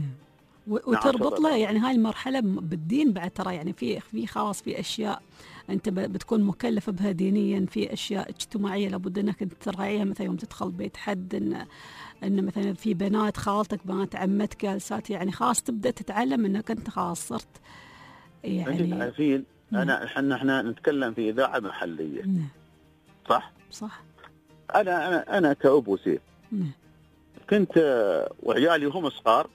وتربط له يعني هاي المرحله بالدين بعد، ترى يعني في في خلاص في اشياء انت بتكون مكلف بها دينيا، في اشياء اجتماعيه لابد انك تراعيها، مثلا يوم تدخل بيت حد ان ان مثلا في بنات خالتك بنات عمتك جالسات، يعني خلاص تبدا تتعلم انك انت خلاص صرت يعني. انت عارفين انا احنا احنا نتكلم في اذاعه محليه. نعم. صح؟ صح. انا انا انا كأبو سيف نعم. كنت آه، وعيالي هم صغار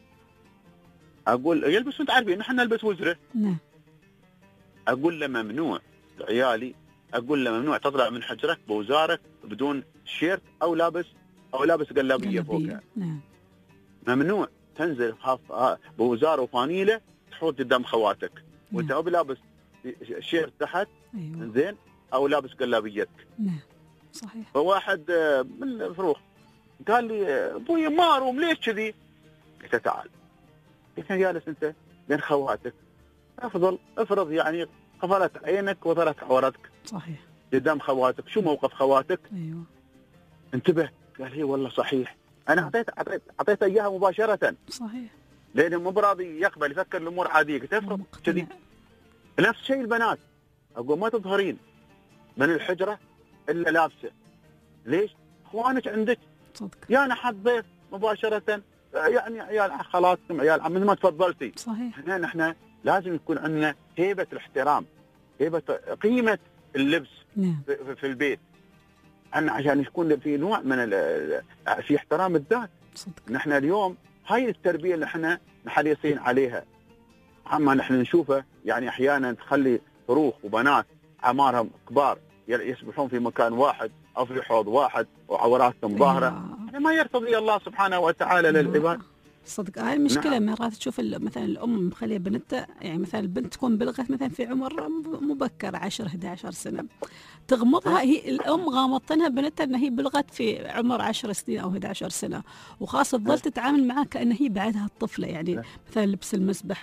اقول يلبسوا، انت عارفين نحن نلبس وزره، نعم. اقول له ممنوع عيالي، اقول له ممنوع تطلع من حجرك بوزارك بدون شيرت او لابس او لابس قلابيه فوقها. نعم. ممنوع تنزل بوزاره وفانيله تحط قدام خواتك وانت او لابس شيرت تحت. أيوة. زين، او لابس قلابيتك. نعم. صحيح. فواحد من الفروخ قال لي ابوي ما اروم ليش كذي؟ قلت له تعال، قلت له جالس انت بين خواتك، افضل افرض يعني قفلت عينك وظهرت عورتك صحيح قدام خواتك، شو موقف خواتك؟ ايوه انتبه. قال لي والله صحيح. انا اعطيت اعطيت اعطيته اياها مباشره، صحيح، لانه مو براضي يقبل، يفكر الامور عاديه. قلت افرض كذي. نفس الشيء البنات، اقول ما تظهرين من الحجره الا لابسه. ليش؟ اخوانك عندك صدق، يا انا حد ضيف مباشره، يعني عيال خالاتكم عيال مثل ما تفضلتي. صحيح. هنا نحن لازم يكون عندنا هيبه الاحترام، هيبه قيمه اللبس. نعم. في, في البيت، أن عشان يكون في نوع من في احترام الذات. صدق. نحن اليوم هاي التربيه اللي احنا حريصين عليها، عما نحن نشوفه يعني احيانا تخلي فروخ وبنات اعمارهم كبار يسبحون في مكان واحد او في حوض واحد وعوراتهم ظاهره. هذا ما يرتضي الله سبحانه وتعالى للعباد. صدق، هاي المشكله. نعم. مرات تشوف مثلا الام مخليه بنتها، يعني مثلا البنت تكون بلغت مثلا في عمر مبكر عشرة إحدى عشرة سنه، تغمضها هي الام غامضتنها بنتها ان هي بلغت في عمر عشر سنين او إحدى عشرة سنه، وخاصه تظل تتعامل معها كأن هي بعدها الطفله. يعني مثلا لبس المسبح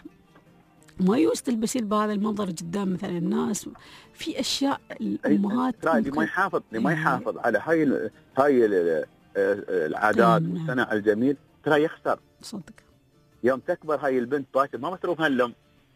ما يوز تلبسين بهذا المنظر قدام مثلا الناس. في اشياء الامهات اللي ما يحافظ اللي ما يحافظ على هاي ال هاي ال العادات والصنع الجميل ترى يخسر. صدق. يوم تكبر هاي البنت باكر ما بتروح هالام.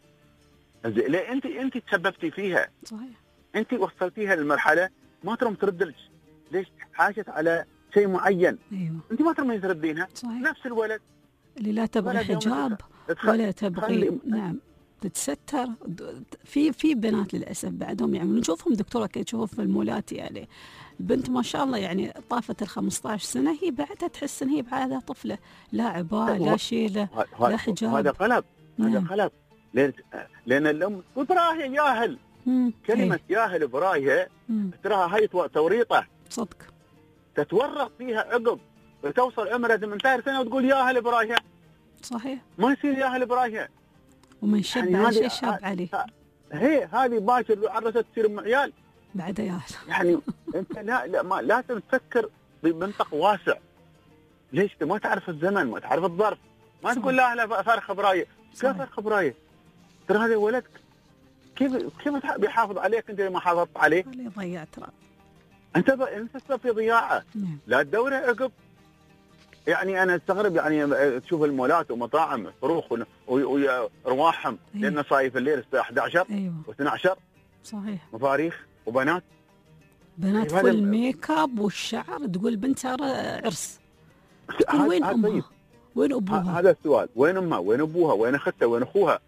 ليه؟ انت انت تسببتي فيها. صحيح. انت وصلتيها للمرحله ما تروم تردلك. ليش؟ حاجت على شيء معين. ايوه. انت ما تروم تردينها. صحيح. نفس الولد اللي لا تبغي حجاب ولا تبغي نعم تتستر. في في بنات للاسف بعدهم يعني نشوفهم دكتوره كي تشوفهم في المولات، يعني البنت ما شاء الله يعني طافت ال خمسة عشر سنه هي بعدها تحس ان هي بعدها طفله، لا عباءه لا شيله لا حجاب. هذا قلب. هذا نعم. قلب. لان لان الام براهي ياهل. كلمه هي. ياهل براهي تراها هاي توريطه. صدق. تتورط فيها عقب وتوصل عمرها ثمانية عشر سنه وتقول ياهل براهي. صحيح. ما يصير ياهل براهي. ومن شب يعني على هذه- شيء شاب عليه. هي هذه باكر لو عرست تصير ام عيال. بعد يا يعني انت لا لا ما لازم تفكر بمنطق واسع. ليش انت ما تعرف الزمن، ما تعرف الظرف، ما تقول لا لا فارغ خبرايه. كيف فارغ خبرايه؟ ترى هذا ولدك، كيف كيف بيحافظ عليك انت ما حافظت عليه؟ اللي ضيع ترى انت ب... انت السبب في ضياعه. نعم. لا الدوره عقب. يعني انا استغرب يعني تشوف المولات ومطاعم صاروخ ورواحهم أيوة. لان صايف الليل الساعه أحد عشر ايوه واثني عشر صحيح. مفاريخ وبنات بنات أيوة. فل ميك اب والشعر، تقول بنت صار عرس. تقول وين هذا امها؟ طيب. وين ابوها؟ هذا السؤال، وين امها؟ وين ابوها؟ وين اختها؟ وين اخوها؟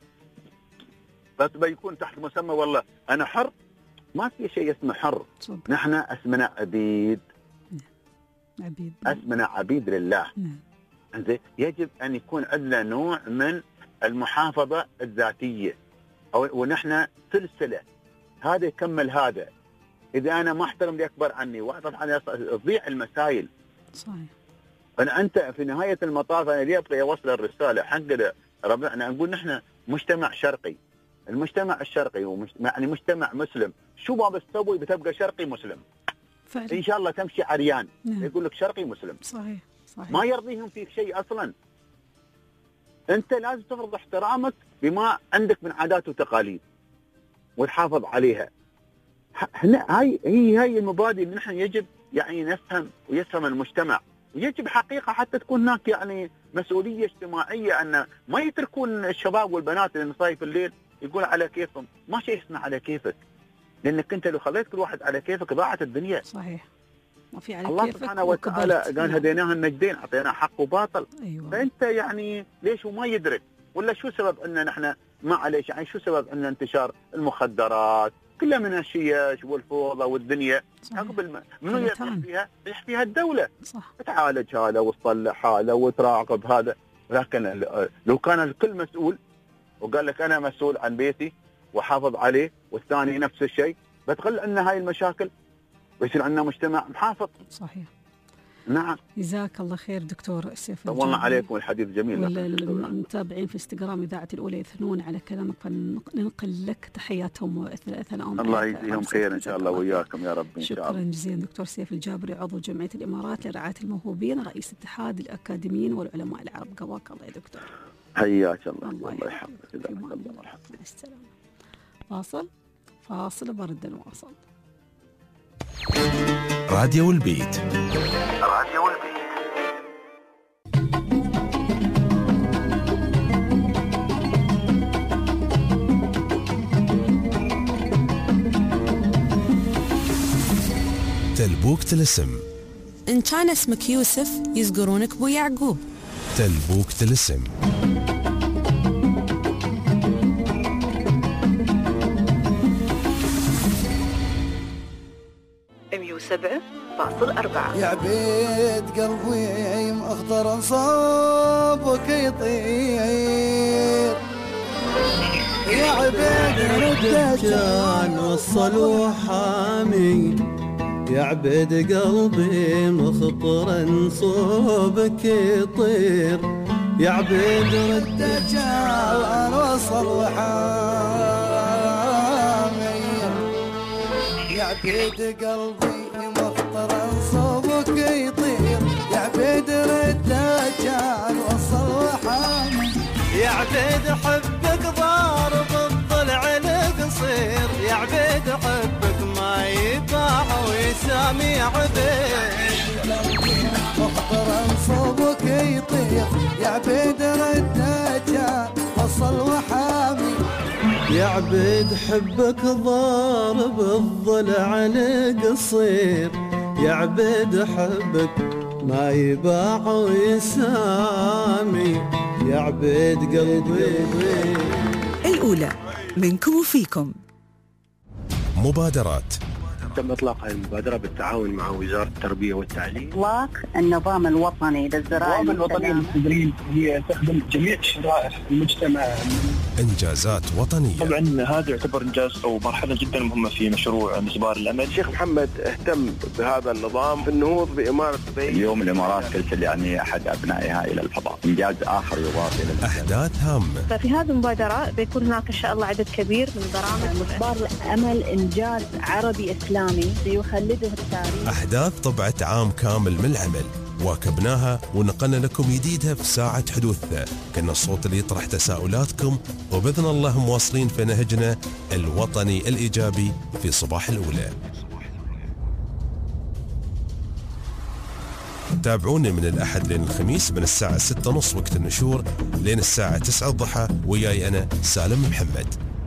بس بيكون تحت مسمى والله انا حر. ما في شيء اسمه حر. صدق. نحن اسمنا عبيد. عبيد. اسمنا عبيد لله. نعم. زين، يجب ان يكون عندنا نوع من المحافظه الذاتيه، او ونحن سلسله، هذا يكمل هذا. اذا انا ما احترم اللي اكبر عني وطبعا تضيع المسائل. صحيح. انا انت في نهايه المطاف انا ليه ابغى اوصل الرساله حق ربعنا، نقول نحن مجتمع شرقي. المجتمع الشرقي ومش يعني مجتمع مسلم، شو ما بتسوي بتبقى شرقي مسلم. فعلا. ان شاء الله تمشي عريان. نعم. يقول لك شرقي مسلم. صحيح صحيح. ما يرضيهم فيك شيء اصلا. انت لازم تفرض احترامك بما عندك من عادات وتقاليد وتحافظ عليها. هنا هاي هي هاي المبادئ اللي نحن يجب يعني نفهم ويفهم المجتمع، ويجب حقيقه حتى تكون هناك يعني مسؤوليه اجتماعيه ان ما يتركون الشباب والبنات اللي صايف الليل يقول على كيفهم. ما شيء اسمه على كيفك، لانك انت لو خليت كل واحد على كيفك ضاعت الدنيا. صحيح. ما في على الله كيفك. سبحانه وتعالى وكبرت. قال هديناها النجدين، اعطيناه حق وباطل. ايوه. فانت يعني ليش وما يدرك؟ ولا شو سبب ان نحن ما عليش يعني شو سبب ان انتشار المخدرات كلها من الشيش والفوضى والدنيا قبل ما منو يريح فيها؟ يريح فيها الدوله. صح. تعالج هذا وتصلح هذا وتراقب هذا. لكن لو كان الكل مسؤول وقال لك انا مسؤول عن بيتي وحافظ عليه والثاني نفس الشيء، بتقل عنا هاي المشاكل ويصير عندنا مجتمع محافظ. صحيح. نعم. جزاك الله خير دكتور سيف الجابري. طولنا عليكم الحديث جميل. والمتابعين في انستغرام إذاعة الأولى يثنون على كلامك، فننقل لك تحياتهم ثناءهم. الله يجزيهم خير إن شاء الله وياكم يا رب إن شاء الله. شكرا جزيلا دكتور سيف الجابري، عضو جمعية الإمارات لرعاية الموهوبين، رئيس اتحاد الأكاديميين والعلماء العرب. قواك الله يا دكتور. حياك الله. الله يحفظك. مع السلامة. فاصل فاصل برد نواصل. راديو البيت. راديو البيت. تلبوك تلسم. إن كان اسمك يوسف يزقرونك بو يعقوب. تلبوك تلسم. مية وسبعة فاصل أربعة. يا عبيد قلبي مأخضر صابك يطير، يا عبيد كان وصل وحامي، يا عبيد قلبي مخطر صوبك يطير، يا عبيد رد كان وصل وحامي، يا عبيد قلبي مخطر صوبك يطير، يا عبيد رد كان وصل وحامي، يا عبيد حبك ضارب الضلع القصير، يا عبيد حبك ما يباع ويسامي، يا عبيد مخطر صوبك يطير، يا عبيد رد كان وصل وحامي، يا عبيد حبك ضارب الضلع القصير، يا عبيد حبك ما يباع ويسامي، يا عبيد قلبي. الأولى منكم وفيكم. مبادرات تم إطلاق هذه المبادرة بالتعاون مع وزارة التربية والتعليم. إطلاق النظام الوطني للزراعة. النظام الوطني للتدريب هي تخدم جميع شرائح المجتمع. إنجازات وطنية. طبعا هذا يعتبر إنجاز أو مرحلة جدا مهمة في مشروع مسبار الأمل. الشيخ محمد اهتم بهذا النظام في النهوض بإمارة دبي. اليوم الإمارات ترسل يعني أحد أبنائها إلى الفضاء، إنجاز آخر يضاف إلى أحداث هامة. ففي هذه المبادرة بيكون هناك إن شاء الله عدد كبير من البرامج. مسبار الأمل إنجاز عربي إسلامي سيخلده التاريخ. أحداث طبعت عام كامل من العمل، واكبناها ونقلنا لكم جديدها في ساعة حدوثها. كنا الصوت اللي يطرح تساؤلاتكم، وبإذن الله مواصلين في نهجنا الوطني الإيجابي في صباح الأولى. تابعونا من الأحد لين الخميس من الساعة ستة ونص وقت النشور لين الساعة تسعة الضحى، وياي أنا سالم محمد.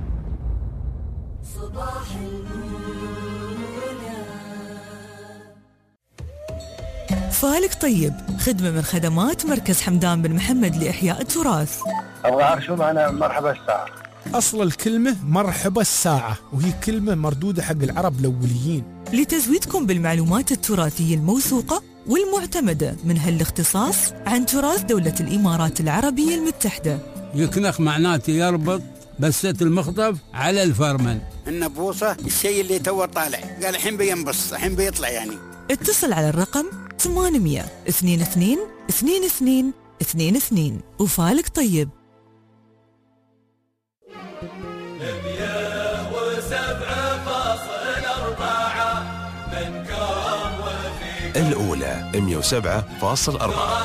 فالك طيب، خدمة من خدمات مركز حمدان بن محمد لإحياء التراث. أبغى أعرف شو معنى مرحبا الساعة. أصل الكلمة مرحبا الساعة، وهي كلمة مردودة حق العرب الأوليين. لتزويدكم بالمعلومات التراثية الموثوقة والمعتمدة من هالاختصاص عن تراث دولة الإمارات العربية المتحدة. يكنخ معناته يربط بسة المخطف على الفرمل. النبوصة الشيء اللي تو طالع، قال الحين بينبص الحين بيطلع يعني. اتصل على الرقم ثمانمية اثنين اثنين اثنين اثنين اثنين اثنين. وفالك طيب. الأولى مية وسبعة فاصل أربعة.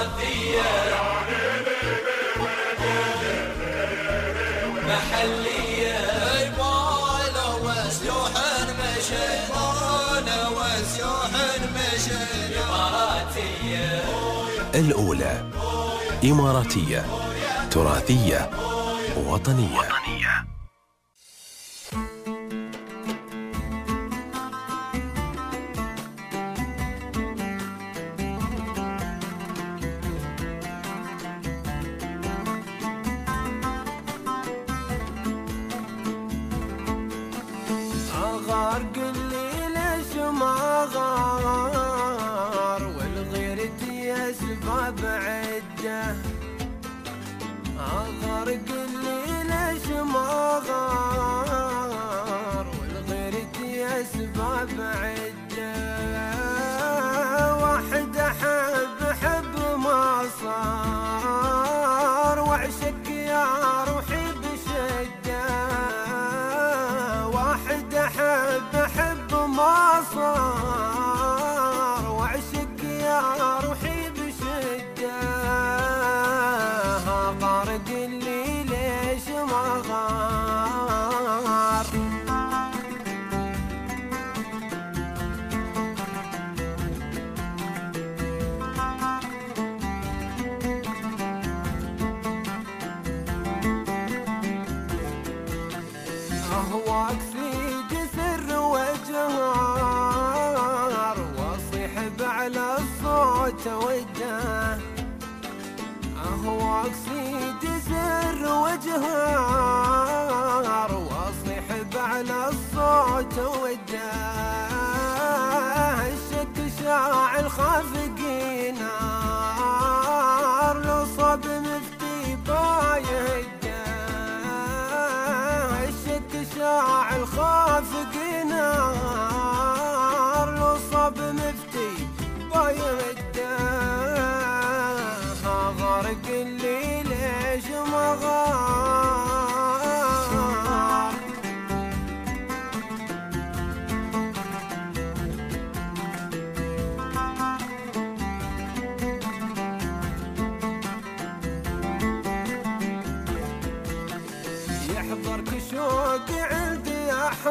محلية يبالو وسيوح مشينا وسيوح مشينا. إماراتية. الأولى إماراتية تراثية وطنية, وطنية. غار قل لي ليش ما غار والغيرة يسباب عده. غار قل لي ليش ما غار والغيرة يسباب عده. واحد احب حب ما صار وعشق يا روحي بشده. واحد احب حب ما صار وعشق يا روحي بشده. غار قل لي ليش ما غار. أهواك في جسر وجهار واصيح على الصوت وده. أهواك في جسر وجهار واصيح على الصوت وده. الشك شاعل خافقي نار لو صاب مفتي بايده. شاعل خافق نار لو صاب مفتي بايده. غارق اللي ليش ما غار. يحضرك شوق عندي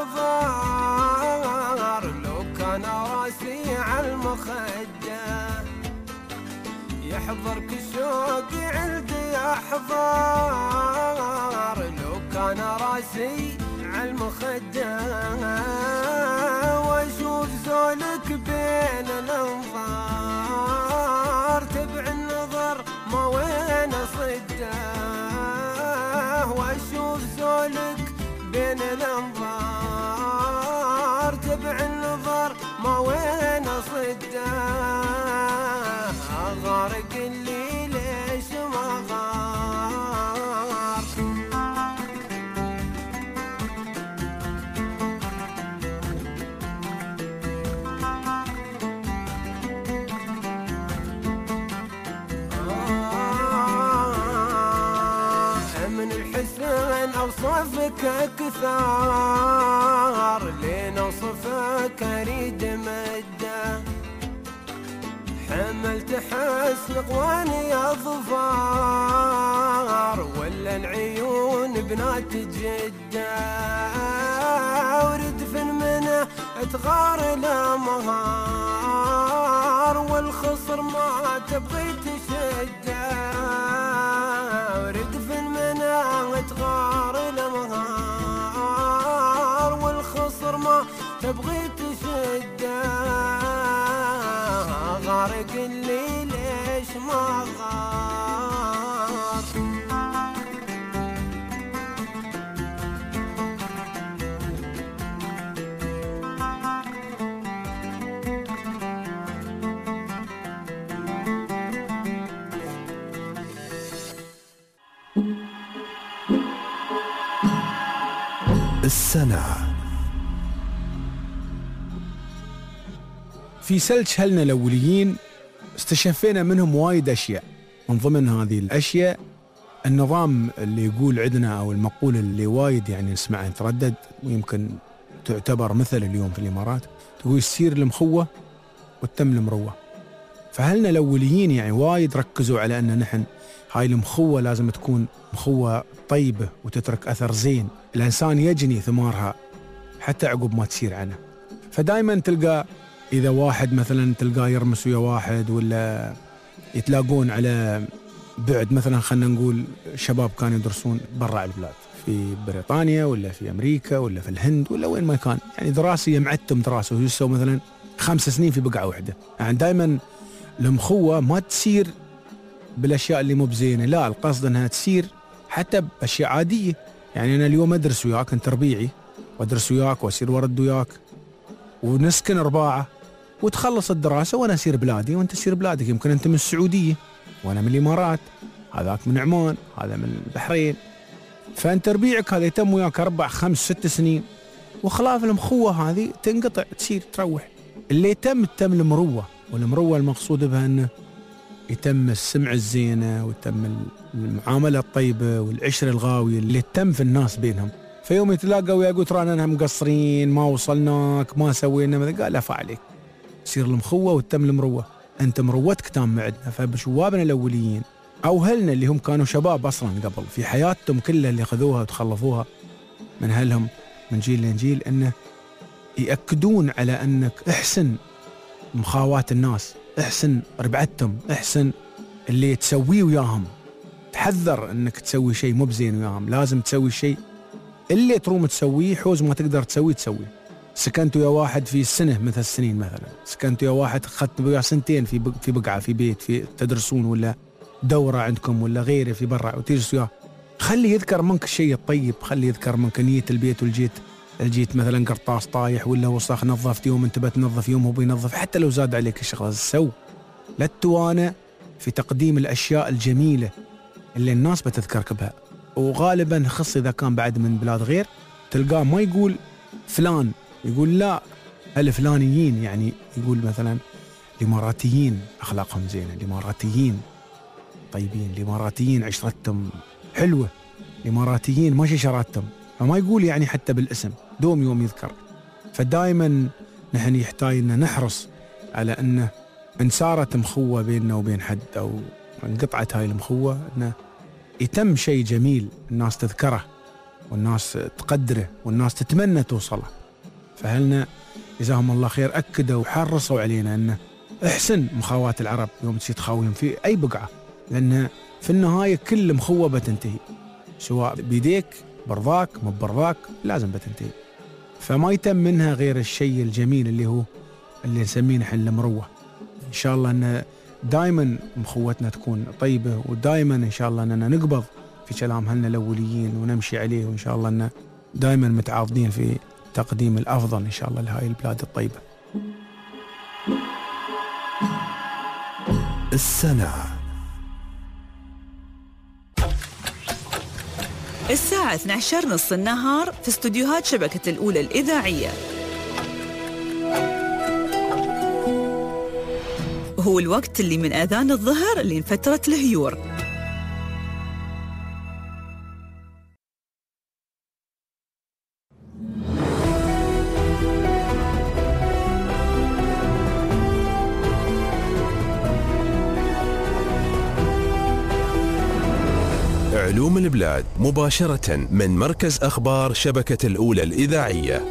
أحضار لو كان راسي على المخدة. يحضرك شوق عندي أحضار لو كان راسي على المخدة. واشوف زولك بين الانظار تبع النظر ما وين صده. واشوف زولك بين الانظار تبع النظر أوصافك أكثر لين أوصفك أريد مده حملت حسن قواني أظفار ولا العيون بنات جدة ورد في المنى تغار الأمهار والخصر ما تبغي تشده ورد في المنى تغار الأمهار والخصر ما تبغي تشده غارق اللي ليش ما غار السنة. في سلج هلنا الأوليين استشفينا منهم وايد أشياء. من ضمن هذه الأشياء النظام اللي يقول عندنا أو المقولة اللي وايد يعني نسمعها تردد ويمكن تعتبر مثل اليوم في الإمارات، تقول السير المخوة والتم المروة. فهلنا الأوليين يعني وايد ركزوا على أن نحن هاي المخوة لازم تكون مخوة طيبة وتترك أثر زين، الإنسان يجني ثمارها حتى عقب ما تسير عنه. فدايما تلقى إذا واحد مثلا تلقاه يرمس ويا واحد ولا يتلاقون على بعد، مثلا خلنا نقول شباب كانوا يدرسون برا البلاد في بريطانيا ولا في أمريكا ولا في الهند ولا وين ما كان، يعني دراسية معتم دراسة ويسوي مثلا خمس سنين في بقعة واحدة. يعني دايما المخوة ما تسير بالأشياء اللي مو بزينة، لا، القصد أنها تسير حتى بأشياء عادية. يعني أنا اليوم أدرس وياك، أنت ربيعي وأدرس وياك وأسير ورد وياك ونسكن أرباعة وتخلص الدراسة وأنا أسير بلادي وأنت أسير بلادك. يمكن أنت من السعودية وأنا من الإمارات، هذاك من عمان، هذا من البحرين. فأنت ربيعك هذا يتم وياك أربع خمس ست سنين، وخلاف المخوة هذه تنقطع تسير تروح. اللي يتم التم المروة، والمروة المقصود بها أنه يتم السمع الزينة ويتم المعاملة الطيبة والعشرة الغاوية اللي تم في الناس بينهم. فيوم يتلاقوا ويقول ترى أنا مقصرين ما وصلناك ما سوينا، قال لا فعليك يصير المخوة والتم المروة، أنت مروتك تام عندنا. فبشوابنا الأوليين أو هلنا اللي هم كانوا شباب أصلا قبل في حياتهم كلها اللي خذوها وتخلفوها من هلهم من جيل لجيل، أنه يأكدون على أنك احسن مخاواة الناس، احسن ربعتهم، احسن اللي تسويه وياهم، تحذر أنك تسوي شيء مو بزين وياهم، لازم تسوي شيء اللي تروم تسويه حوز ما تقدر تسويه تسويه. سكنت ويا واحد في سنة مثل السنين، مثلا سكنت ويا واحد خدت ويا سنتين في في بقعة في بيت في تدرسون ولا دورة عندكم ولا غيره في برا وتجلس وياه، خلي يذكر منك الشيء الطيب، خلي يذكر منك نية البيت والجيت الجيت مثلا قرطاس طايح ولا وسخ نظفت يوم انت بتنظف يوم هو بينظف، حتى لو زاد عليك الشغله سو. لا تتوانى في تقديم الاشياء الجميله اللي الناس بتذكرك بها. وغالبا خص اذا كان بعد من بلاد غير تلقاه ما يقول فلان، يقول لا الفلانيين، يعني يقول مثلا الاماراتيين اخلاقهم زينه، الاماراتيين طيبين، الاماراتيين عشرتهم حلوه، الاماراتيين ما شراتهم، فما يقول يعني حتى بالاسم دوم يوم يذكر. فدائما نحن يحتاج ان نحرص على انه ان صارت مخوه بيننا وبين حد او انقطعت هاي المخوه، انه يتم شيء جميل الناس تذكره والناس تقدره والناس تتمنى توصله. فهلنا جزاهم الله خير اكدوا وحرصوا علينا انه احسن مخاواة العرب يوم تسي تخاويهم في اي بقعه، لان في النهايه كل مخوه بتنتهي، سواء بيديك برضاك مو برضاك لازم بتنتهي. فما يتم منها غير الشيء الجميل اللي هو اللي نسميه نحن المروه. ان شاء الله ان دائما مخوتنا تكون طيبه، ودائما ان شاء الله اننا نقبض في كلام هلنا الاوليين ونمشي عليه، وان شاء الله ان دائما متعاضدين في تقديم الافضل ان شاء الله لهاي البلاد الطيبه. السنة. الساعة اثنتي عشرة نص النهار في استوديوهات شبكة الأولى الإذاعية. هو الوقت اللي من آذان الظهر لفترة الهيور. علوم البلاد مباشرة من مركز أخبار شبكة الأولى الإذاعية.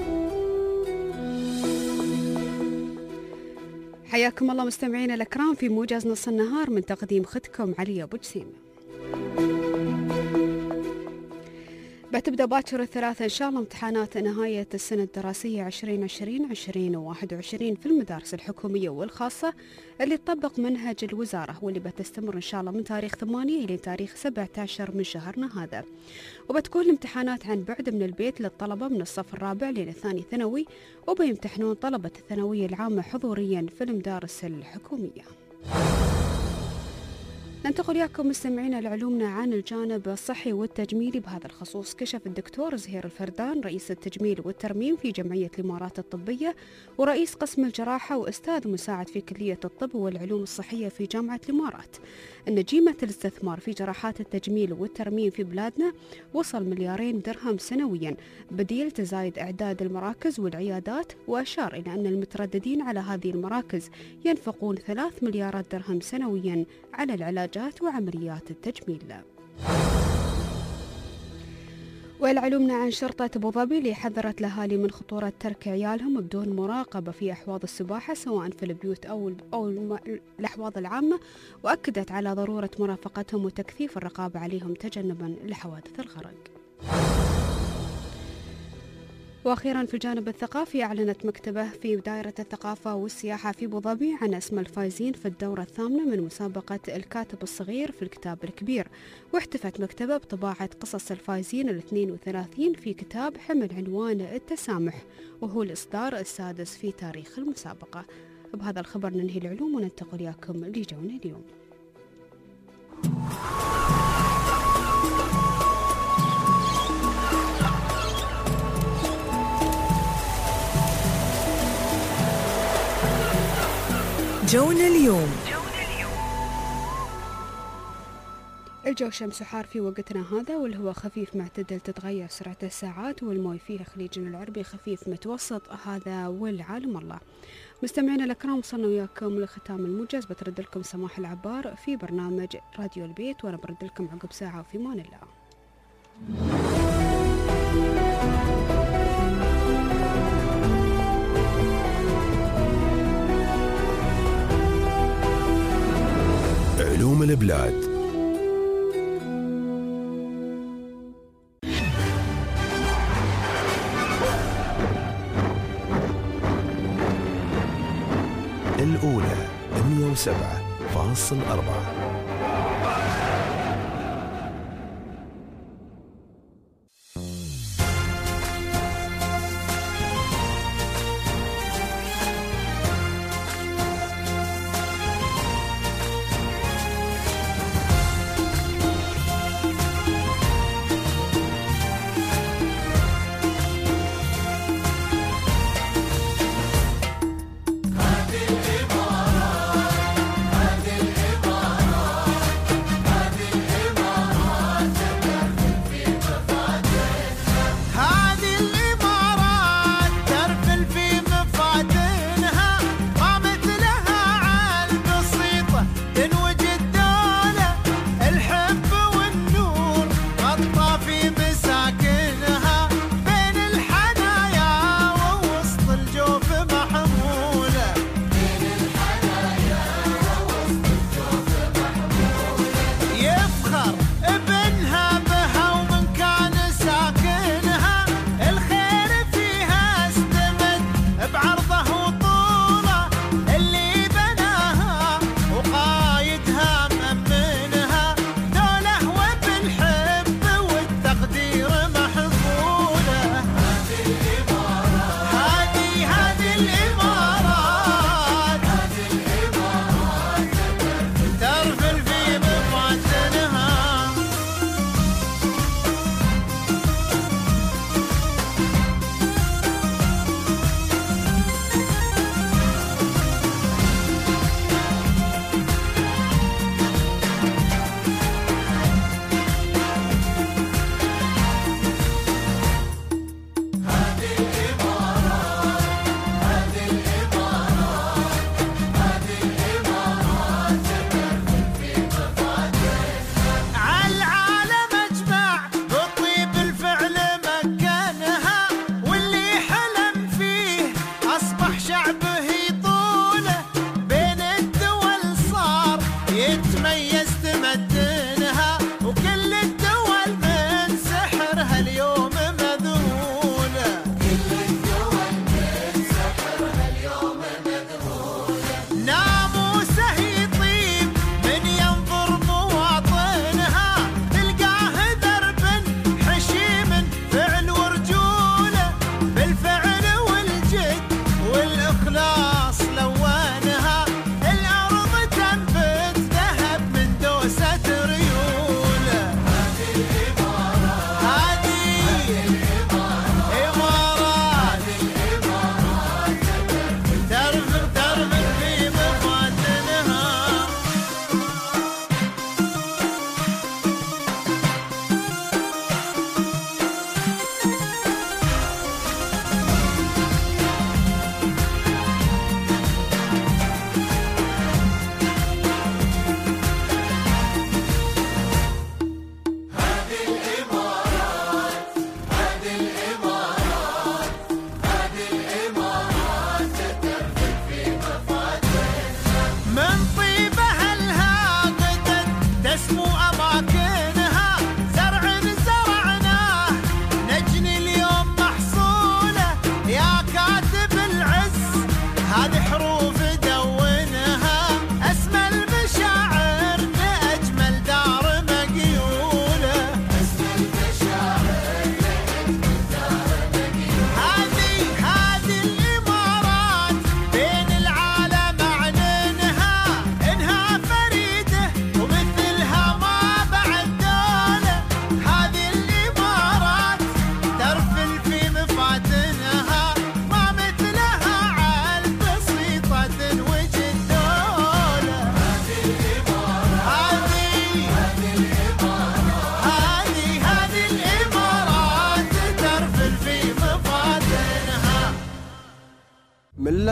حياكم الله مستمعينا الأكرام في موجز نص النهار من تقديم ختكم علي أبو جسيم. بتبدأ باكر الثلاثاء إن شاء الله امتحانات نهاية السنة الدراسية عشرين عشرين عشرين وواحد وعشرين في المدارس الحكومية والخاصة اللي تطبق منهج الوزارة، واللي بتستمر إن شاء الله من تاريخ ثمانية إلى تاريخ سبعة عشر من شهرنا هذا. وبتكون الامتحانات عن بعد من البيت للطلبة من الصف الرابع لين الثاني ثانوي، وبيمتحنون طلبة الثانوية العامة حضوريا في المدارس الحكومية. ننتقل ياكم مستمعينا لعلومنا عن الجانب الصحي والتجميلي. بهذا الخصوص كشف الدكتور زهير الفردان رئيس التجميل والترميم في جمعية الإمارات الطبية ورئيس قسم الجراحة وأستاذ مساعد في كلية الطب والعلوم الصحية في جامعة الإمارات أن جيمة الاستثمار في جراحات التجميل والترميم في بلادنا وصل مليارين درهم سنويا بديل تزايد إعداد المراكز والعيادات، وأشار إلى أن المترددين على هذه المراكز ينفقون ثلاث مليارات درهم سنويا على العلاجات وعمليات التجميل. والعلومنا عن شرطة أبو ظبي اللي حذرت الأهالي من خطورة ترك عيالهم بدون مراقبة في أحواض السباحة سواء في البيوت أو أو الأحواض العامة، وأكدت على ضرورة مرافقتهم وتكثيف الرقابة عليهم تجنبا لحوادث الغرق. وأخيرا في الجانب الثقافي، أعلنت مكتبة في دائرة الثقافة والسياحة في أبو ظبي عن اسم الفائزين في الدورة الثامنة من مسابقة الكاتب الصغير في الكتاب الكبير، واحتفت مكتبة بطباعة قصص الفائزين الاثنين وثلاثين في كتاب حمل عنوان التسامح، وهو الإصدار السادس في تاريخ المسابقة. بهذا الخبر ننهي العلوم وننتقل ياكم لجونا اليوم. جونا اليوم. الجو شمس وحار في وقتنا هذا، والهواء خفيف معتدل تتغير سرعة الساعات، والموي فيه خليجنا العربي خفيف متوسط، هذا والعالم الله. مستمعينا الأكرام، وصلنا وياكم لختام الموجز. بترد لكم سماح العبار في برنامج راديو البيت، وأنا برد لكم عقب ساعة وفي مان الله. علوم البلاد. الأولى مئة وسبعة فاصل أربعة.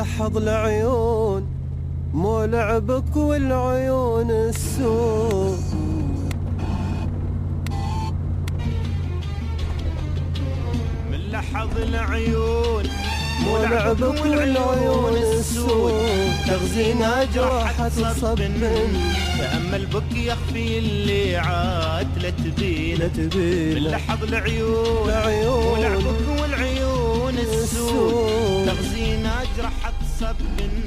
ملحظ العيون مو لعبك والعيون السوء. ملحظ العيون مو لعبك والعيون السود تغزينا جراحة صب. تأمل بك يخفي اللي عاد لا تبين ملحظ العيون العيون ولعبك والعيون السود تغزينا جراحة صب.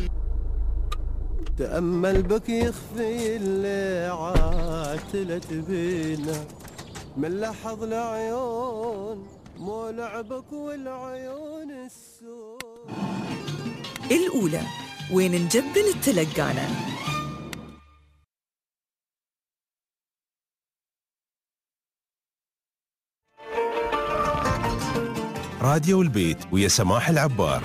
تأمل بك يخفي اللي عاد لا تبين ملحظ العيون مو لعبك والعيون السود. الأولى وين نجبن التلقانة. راديو البيت ويا سماح العبار.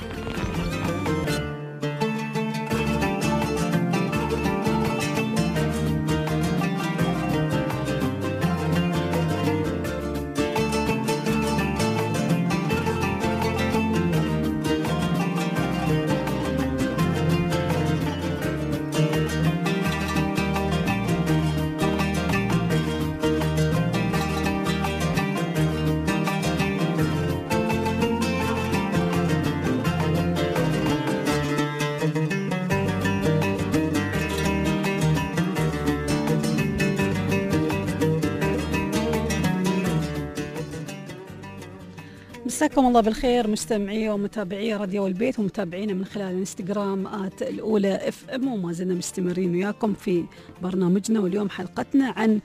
مساكم الله بالخير مستمعي ومتابعي راديو البيت ومتابعينا من خلال الانستغرام آت الأولى اف ام، وما زلنا مستمرين وياكم في برنامجنا. واليوم حلقتنا عن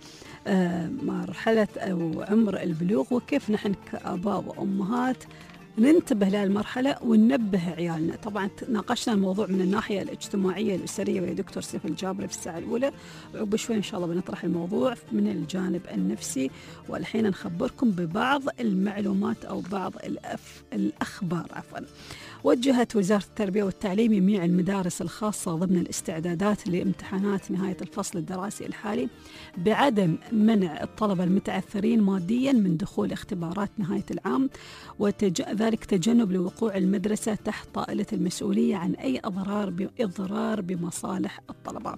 مرحلة أو عمر البلوغ وكيف نحن كآباء وأمهات ننتبه لهالمرحلة وننبه عيالنا. طبعا ناقشنا الموضوع من الناحية الاجتماعية الأسرية ويا دكتور سيف الجابري في الساعة الأولى، وعقب شوي إن شاء الله بنطرح الموضوع من الجانب النفسي. والحين نخبركم ببعض المعلومات أو بعض الأف الأخبار عفوا. وجهت وزارة التربية والتعليم جميع المدارس الخاصة ضمن الاستعدادات لامتحانات نهاية الفصل الدراسي الحالي بعدم منع الطلبة المتعثرين ماديا من دخول اختبارات نهاية العام، وذلك تجنب لوقوع المدرسة تحت طائلة المسؤولية عن أي أضرار إضرار بمصالح الطلبة.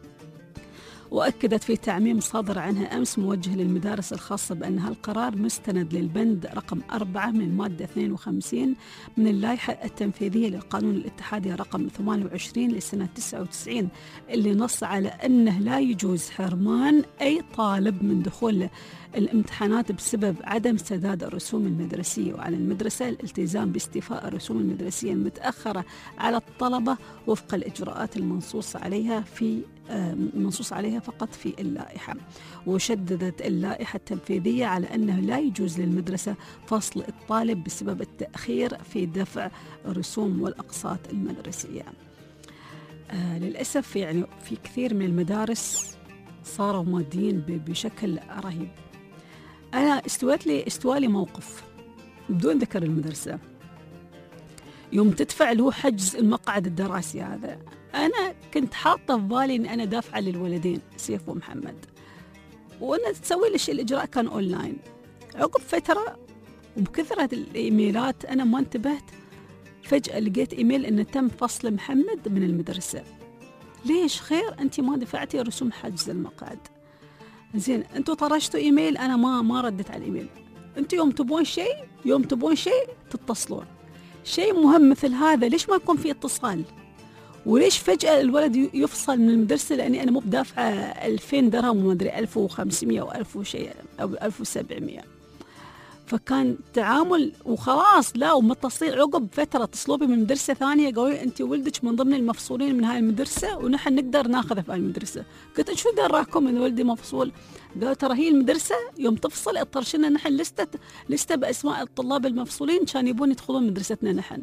وأكدت في تعميم صادر عنها أمس موجه للمدارس الخاصة بأن هالقرار مستند للبند رقم أربعة من المادة اثنين وخمسين من اللائحة التنفيذية للقانون الاتحادي رقم ثمانية وعشرين لسنة تسعة وتسعين، اللي نص على أنه لا يجوز حرمان أي طالب من دخول الامتحانات بسبب عدم سداد الرسوم المدرسية، وعلى المدرسة الالتزام باستيفاء الرسوم المدرسية المتأخرة على الطلبة وفق الإجراءات المنصوص عليها في منصوص عليها فقط في اللائحة. وشددت اللائحة التنفيذية على أنه لا يجوز للمدرسة فصل الطالب بسبب التأخير في دفع الرسوم والأقساط المدرسية. آه للأسف يعني في كثير من المدارس صاروا ماديين بشكل رهيب. أنا استويت لي استوالي موقف بدون ذكر المدرسة، يوم تدفع له حجز المقعد الدراسي هذا، أنا كنت حاطة في بالي أن أنا دافعة للولدين سيف ومحمد، وأنا تسوي لي الإجراء كان أونلاين. عقب فترة وبكثرة الإيميلات أنا ما انتبهت، فجأة لقيت إيميل أن تم فصل محمد من المدرسة. ليش؟ خير أنت ما دفعتي رسوم حجز المقعد. زين أنتوا طرشتوا إيميل، أنا ما ما ردت على الإيميل. أنتوا يوم تبون شيء يوم تبون شيء تتصلون. شيء مهم مثل هذا ليش ما يكون في اتصال؟ وليش فجأة الولد يفصل من المدرسة لأني أنا مو بدافعة ألفين درهم وما أدري ألف وخمسمية أو ألف وشيء أو ألف وسبعمية. فكان تعامل وخلاص. لا ومتصل عقب فترة اتصلوا بي من مدرسة ثانية قالوا أنت ولدك من ضمن المفصولين من هاي المدرسة ونحن نقدر ناخذه في هاي المدرسة. قلت شو دراكم إن ولدي مفصول؟ قالوا ترى هي المدرسة يوم تفصل اطرشنا نحن لستة لستة بأسماء الطلاب المفصولين كان يبون يدخلون مدرستنا نحن.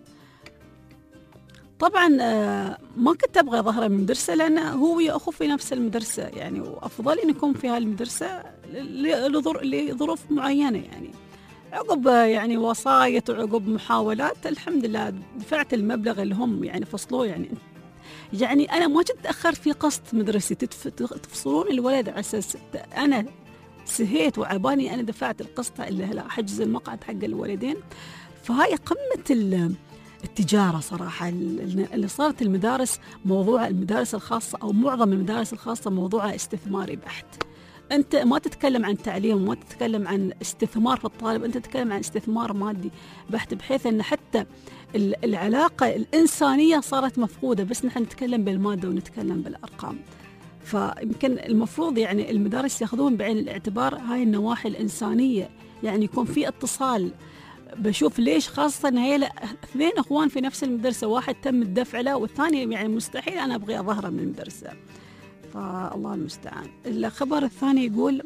طبعا ما كنت أبغى ظهره من المدرسة لأن هو ويا أخوه في نفس المدرسة يعني، وأفضل أن يكون في هالمدرسة لظروف معينة يعني. عقب يعني وصاية وعقب محاولات الحمد لله دفعت المبلغ اللي هم يعني فصلوه. يعني يعني أنا ما كنت أخر في قسط مدرسي تفصلون الولد على أساس أنا سهيت وعباني أنا دفعت القسط اللي هلا حجز المقعد حق الولدين. فهاي قمة التجارة صراحة. اللي صارت المدارس موضوع المدارس الخاصة أو معظم المدارس الخاصة موضوعها استثماري بحت. أنت ما تتكلم عن تعليم وما تتكلم عن استثمار في الطالب، أنت تتكلم عن استثمار مادي بحت، بحيث أن حتى العلاقة الإنسانية صارت مفقودة، بس نحن نتكلم بالمادة ونتكلم بالأرقام. فيمكن المفروض يعني المدارس ياخذون بعين الاعتبار هاي النواحي الإنسانية، يعني يكون في اتصال. بشوف ليش خاصة ان هي اثنين اخوان في نفس المدرسة، واحد تم الدفع له والثاني يعني مستحيل انا ابغي اظهره من المدرسة، فالله المستعان. الخبر الثاني يقول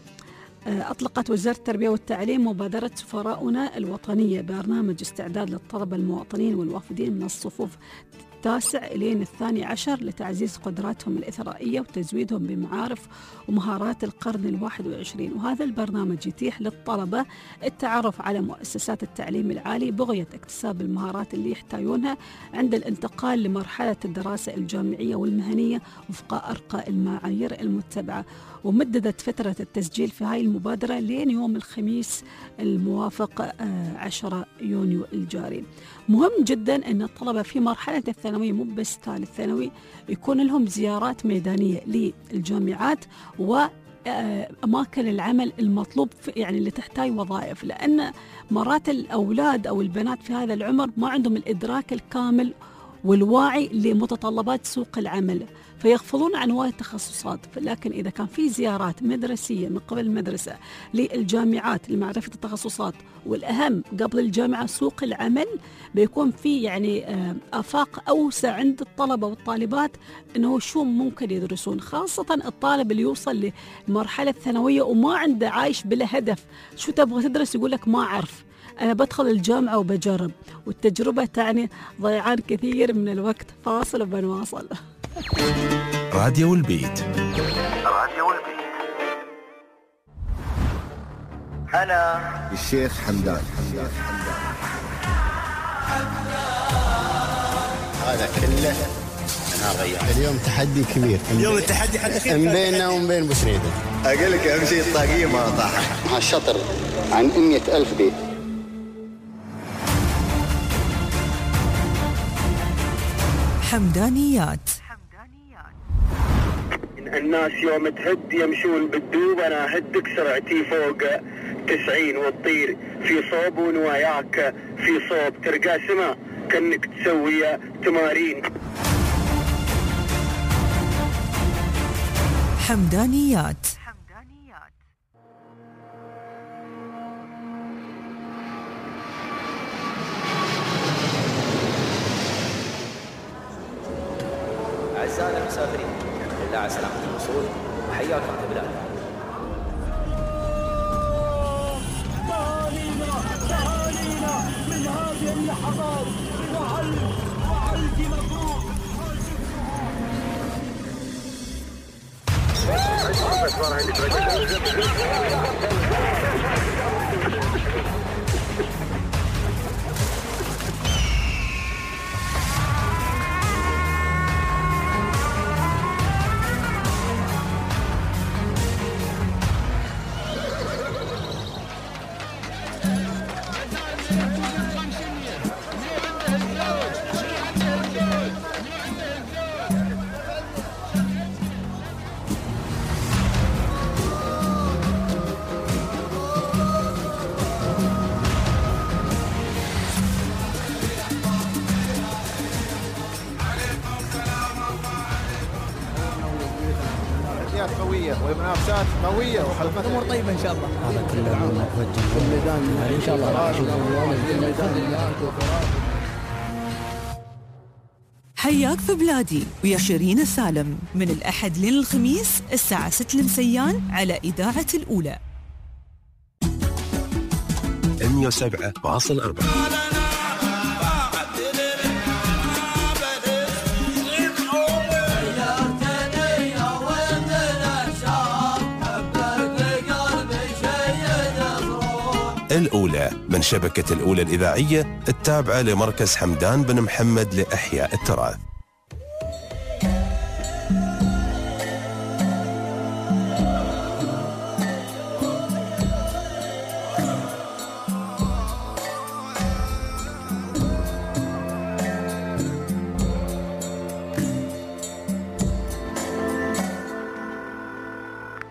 أطلقت وزارة التربية والتعليم مبادرة سفراؤنا الوطنية برنامج استعداد للطلبة المواطنين والوافدين من الصفوف التاسع إلى الثاني عشر لتعزيز قدراتهم الإثرائية وتزويدهم بمعارف ومهارات القرن الواحد والعشرين. وهذا البرنامج يتيح للطلبة التعرف على مؤسسات التعليم العالي بغية اكتساب المهارات اللي يحتاجونها عند الانتقال لمرحلة الدراسة الجامعية والمهنية وفق أرقى المعايير المتبعة. ومددت فترة التسجيل في هاي المبادرة لين يوم الخميس الموافق عشرة يونيو الجاري. مهم جدا أن الطلبة في مرحلة الثانوية مو بس ثالث ثانوي يكون لهم زيارات ميدانية للجامعات وأماكن العمل المطلوب يعني اللي تحتاج وظائف، لأن مرات الأولاد أو البنات في هذا العمر ما عندهم الإدراك الكامل والواعي لمتطلبات سوق العمل، فيغفلون عن هواية التخصصات. لكن إذا كان في زيارات مدرسية من قبل المدرسة للجامعات لمعرفة التخصصات، والأهم قبل الجامعة سوق العمل، بيكون في يعني آفاق أوسع عند الطلبة والطالبات أنه شو ممكن يدرسون، خاصة الطالب اللي يوصل لمرحلة ثانوية وما عنده عايش بلا هدف. شو تبغى تدرس؟ يقول لك ما أعرف، أنا بدخل الجامعة وبجرب، والتجربة تعني ضيعان كثير من الوقت. فاصل وبنواصل. راديو البيت. راديو البيت. أنا الشيخ حمدان. هذا كله أنا غير. اليوم تحدي كبير. اليوم التحدي حدي من بيننا ومن بين بوسنيدة. أقول لك أهم شيء الطاقية ما طاحت. مع الشطر عن مئة ألف بيت. حمدانيات. الناس يوم تهد يمشون بالدوب، أنا أهدك سرعتي فوق تسعين وتطير في صوب ونواياك في صوب، ترقى سما كأنك تسوي تمارين. حمدانيات. أعزائنا المسافرين، لله على سلامة الوصول وحياكم في بلاد. تعالينا تعالينا من هذه اللحظات وعلي وعلي مبروك. قوية والمنافسات قوية وحلقات الأمور طيبة إن شاء الله. هذا كله موجه في الميدان إن شاء الله راح نشوف اليوم في الميدان. حياك في بلادي ويا شيرين السالم من الأحد للخميس الساعة ستة المسيان على إذاعة الأولى. مئة وسبعة فاصلة أربعة. الأولى من شبكة الأولى الإذاعية التابعة لمركز حمدان بن محمد لإحياء التراث.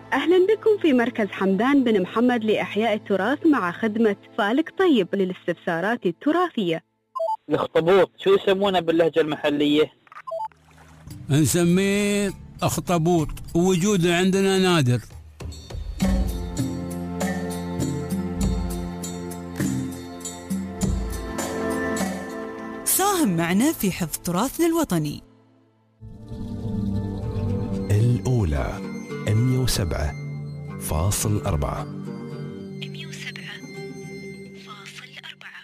أهلا بكم في مركز حمدان بن محمد لإحياء التراث مع خدمة فالك طيب للاستفسارات التراثية. الاخطبوط شو يسمونه باللهجة المحلية؟ نسميه اخطبوط ووجوده عندنا نادر. ساهم معنا في حفظ تراثنا الوطني. الأولى مئة وسبعة فاصل أربعة. مئة وسبعة فاصل أربعة.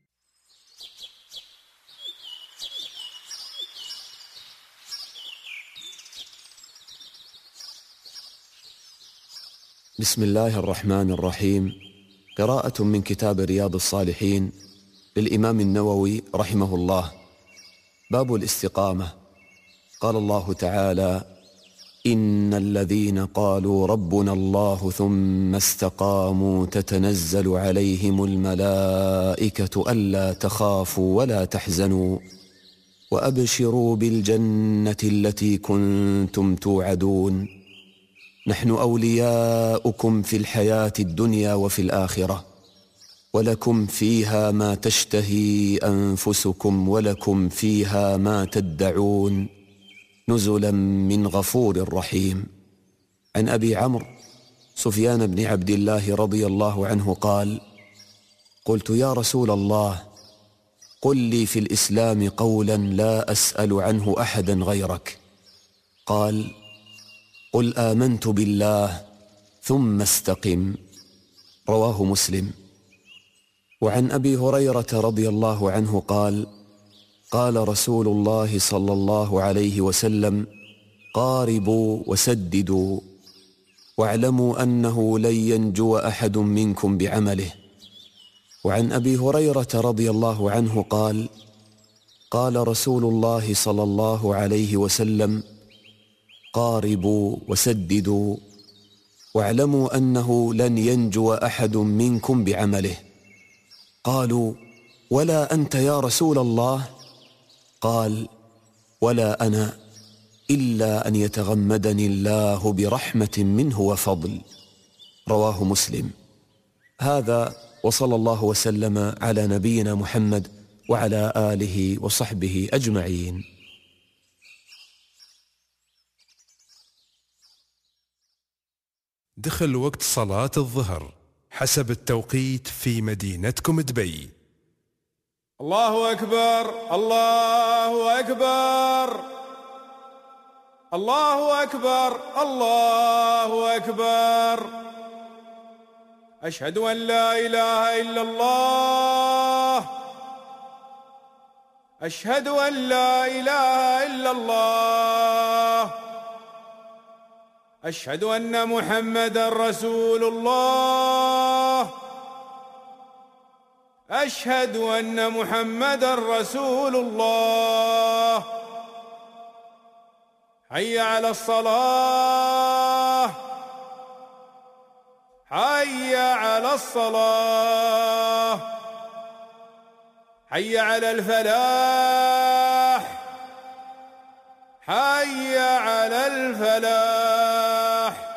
بسم الله الرحمن الرحيم. قراءة من كتاب رياض الصالحين للإمام النووي رحمه الله. باب الاستقامة. قال الله تعالى: إن الذين قالوا ربنا الله ثم استقاموا تتنزل عليهم الملائكة ألا تخافوا ولا تحزنوا وأبشروا بالجنة التي كنتم توعدون نحن أولياؤكم في الحياة الدنيا وفي الآخرة ولكم فيها ما تشتهي أنفسكم ولكم فيها ما تدعون نزلا من غفور رحيم. عن أبي عمرو سفيان بن عبد الله رضي الله عنه قال: قلت يا رسول الله قل لي في الإسلام قولا لا أسأل عنه أحدا غيرك. قال: قل آمنت بالله ثم استقم. رواه مسلم. وعن أبي هريرة رضي الله عنه قال: قال رسول الله صلى الله عليه وسلم: قاربوا وسددوا واعلموا أنه لن ينجو أحد منكم بعمله. وعن أبي هريرة رضي الله عنه قال: قال رسول الله صلى الله عليه وسلم: قاربوا وسددوا واعلموا أنه لن ينجو أحد منكم بعمله. قالوا: ولا أنت يا رسول الله؟ قال: ولا أنا إلا أن يتغمدني الله برحمة منه وفضل. رواه مسلم. هذا وصلى الله وسلم على نبينا محمد وعلى آله وصحبه أجمعين. دخل وقت صلاة الظهر حسب التوقيت في مدينتكم دبي. الله أكبر الله أكبر الله أكبر الله أكبر. أشهد أن لا إله إلا الله أشهد أن لا إله إلا الله أشهد أن محمدا رسول الله أشهد أن محمدا رسول الله. حي على الصلاة حي على الصلاة حي على الفلاح حي على الفلاح.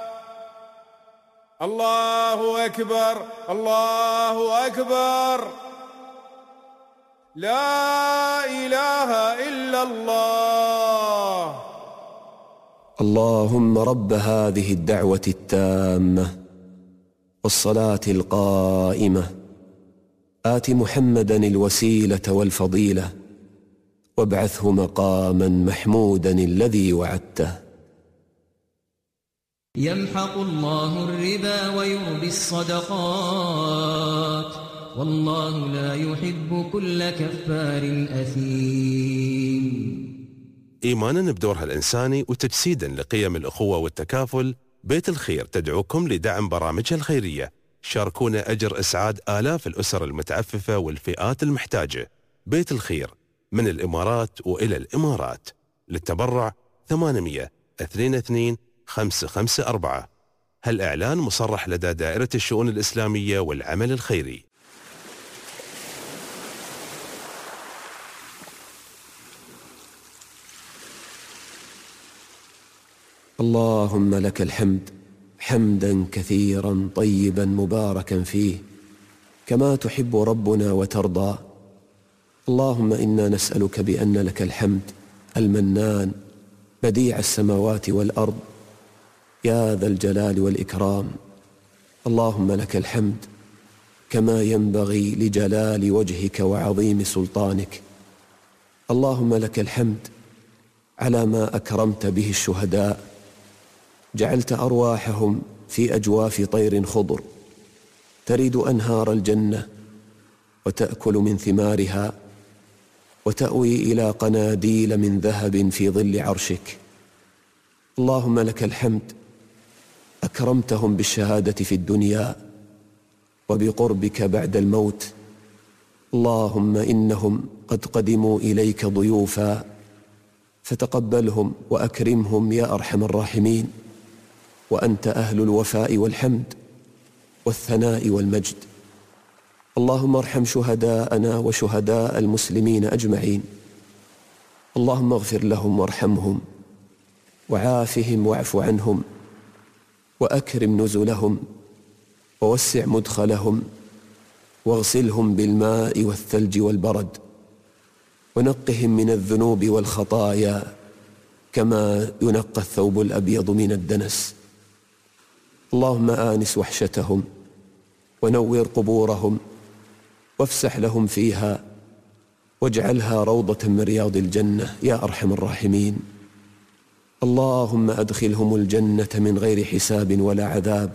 الله أكبر الله أكبر. لا إله إلا الله. اللهم رب هذه الدعوة التامة والصلاة القائمة آت محمدا الوسيلة والفضيلة وابعثه مقاما محمودا الذي وعدته. يمحق الله الربا ويربي الصدقات والله لا يحب كل كفار أثيم. إيمانا بدورها الإنساني وتجسيدا لقيم الأخوة والتكافل، بيت الخير تدعوكم لدعم برامجها الخيرية. شاركونا أجر إسعاد آلاف الأسر المتعففة والفئات المحتاجة. بيت الخير من الإمارات وإلى الإمارات. للتبرع ثمانمئة اثنين اثنين خمسة خمسة أربعة. هالإعلان مصرح لدى دائرة الشؤون الإسلامية والعمل الخيري. اللهم لك الحمد حمدا كثيرا طيبا مباركا فيه كما تحب ربنا وترضى. اللهم إنا نسألك بأن لك الحمد المنان بديع السماوات والأرض يا ذا الجلال والإكرام. اللهم لك الحمد كما ينبغي لجلال وجهك وعظيم سلطانك. اللهم لك الحمد على ما أكرمت به الشهداء، جعلت أرواحهم في أجواف طير خضر تريد أنهار الجنة وتأكل من ثمارها وتأوي إلى قناديل من ذهب في ظل عرشك. اللهم لك الحمد أكرمتهم بالشهادة في الدنيا وبقربك بعد الموت. اللهم إنهم قد قدموا إليك ضيوفا فتقبلهم وأكرمهم يا أرحم الراحمين، وأنت أهل الوفاء والحمد والثناء والمجد. اللهم ارحم شهداءنا وشهداء المسلمين أجمعين. اللهم اغفر لهم وارحمهم وعافهم واعف عنهم وأكرم نزلهم ووسع مدخلهم واغسلهم بالماء والثلج والبرد ونقهم من الذنوب والخطايا كما ينقى الثوب الأبيض من الدنس. اللهم آنس وحشتهم ونور قبورهم وافسح لهم فيها واجعلها روضة من رياض الجنة يا أرحم الراحمين. اللهم أدخلهم الجنة من غير حساب ولا عذاب.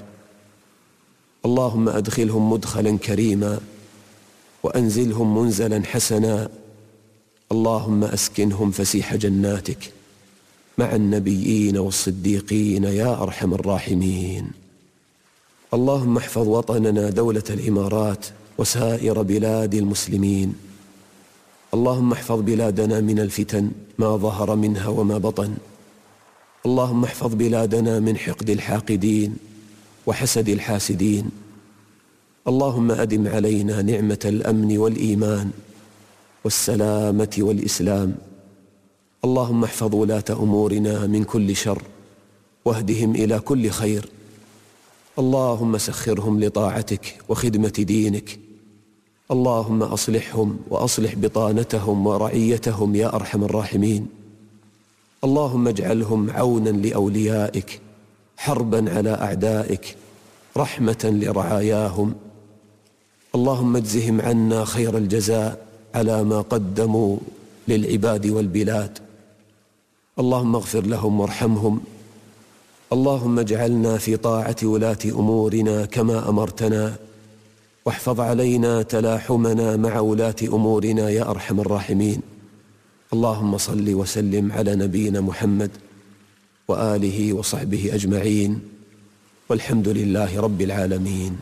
اللهم أدخلهم مدخلا كريما وأنزلهم منزلا حسنا. اللهم أسكنهم فسيح جناتك مع النبيين والصديقين يا أرحم الراحمين. اللهم احفظ وطننا دولة الإمارات وسائر بلاد المسلمين. اللهم احفظ بلادنا من الفتن ما ظهر منها وما بطن. اللهم احفظ بلادنا من حقد الحاقدين وحسد الحاسدين. اللهم أدم علينا نعمة الأمن والإيمان والسلامة والإسلام. اللهم احفظ ولاة أمورنا من كل شر واهدهم إلى كل خير. اللهم سخرهم لطاعتك وخدمة دينك. اللهم أصلحهم وأصلح بطانتهم ورعيتهم يا أرحم الراحمين. اللهم اجعلهم عونا لأوليائك، حربا على أعدائك، رحمة لرعاياهم. اللهم اجزهم عنا خير الجزاء على ما قدموا للعباد والبلاد. اللهم اغفر لهم وارحمهم. اللهم اجعلنا في طاعة ولاة أمورنا كما أمرتنا، واحفظ علينا تلاحمنا مع ولاة أمورنا يا أرحم الراحمين. اللهم صل وسلم على نبينا محمد وآله وصحبه أجمعين، والحمد لله رب العالمين.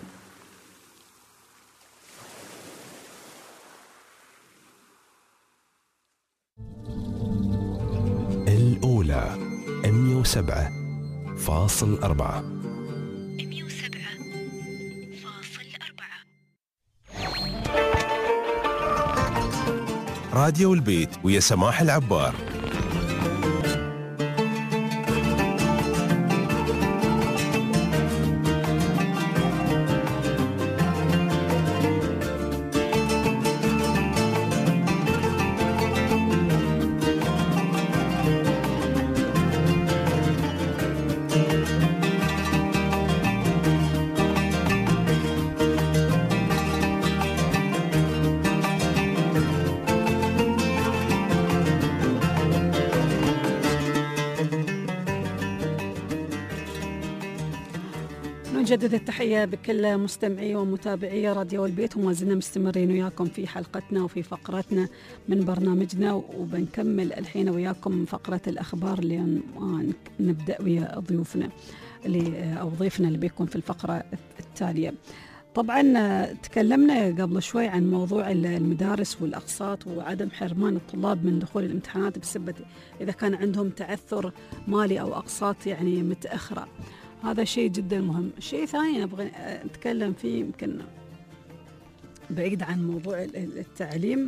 الأولى مئة وسبعة فاصل أربعة. مئة وسبعة فاصل أربعة. راديو البيت ويا سماح العبار. نجدد التحية بكل مستمعي ومتابعي راديو البيت، وما زلنا مستمرين وياكم في حلقتنا وفي فقرتنا من برنامجنا، وبنكمل الحين وياكم فقرة الأخبار اللي نبدأ ويا ضيوفنا اللي أو ضيفنا اللي بيكون في الفقرة التالية. طبعا تكلمنا قبل شوي عن موضوع المدارس والأقساط وعدم حرمان الطلاب من دخول الامتحانات بسبب إذا كان عندهم تعثر مالي أو أقساط يعني متأخرة. هذا شيء جدا مهم. شيء ثاني نبغى نتكلم فيه يمكن بعيد عن موضوع التعليم،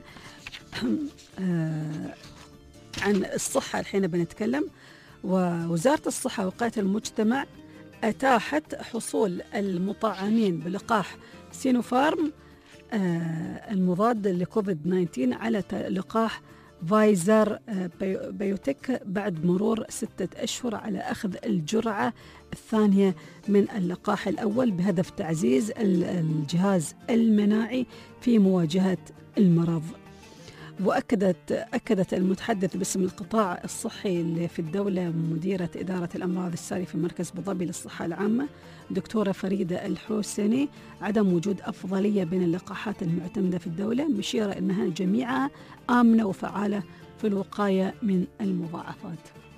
عن الصحة الحين بنتكلم. ووزارة الصحة ووقاية المجتمع أتاحت حصول المطعمين بلقاح سينوفارم المضاد لكوفيد تسعة عشر على لقاح فايزر بايوتيك بعد مرور ستة أشهر على أخذ الجرعة الثانية من اللقاح الأول بهدف تعزيز الجهاز المناعي في مواجهة المرض. وأكدت أكدت المتحدث باسم القطاع الصحي اللي في الدولة مديرة إدارة الأمراض السارية في مركز أبو ظبي للصحة العامة دكتورة فريدة الحسيني عدم وجود أفضلية بين اللقاحات المعتمدة في الدولة، مشيرة أنها جميعها آمنة وفعالة في الوقاية من المضاعفات.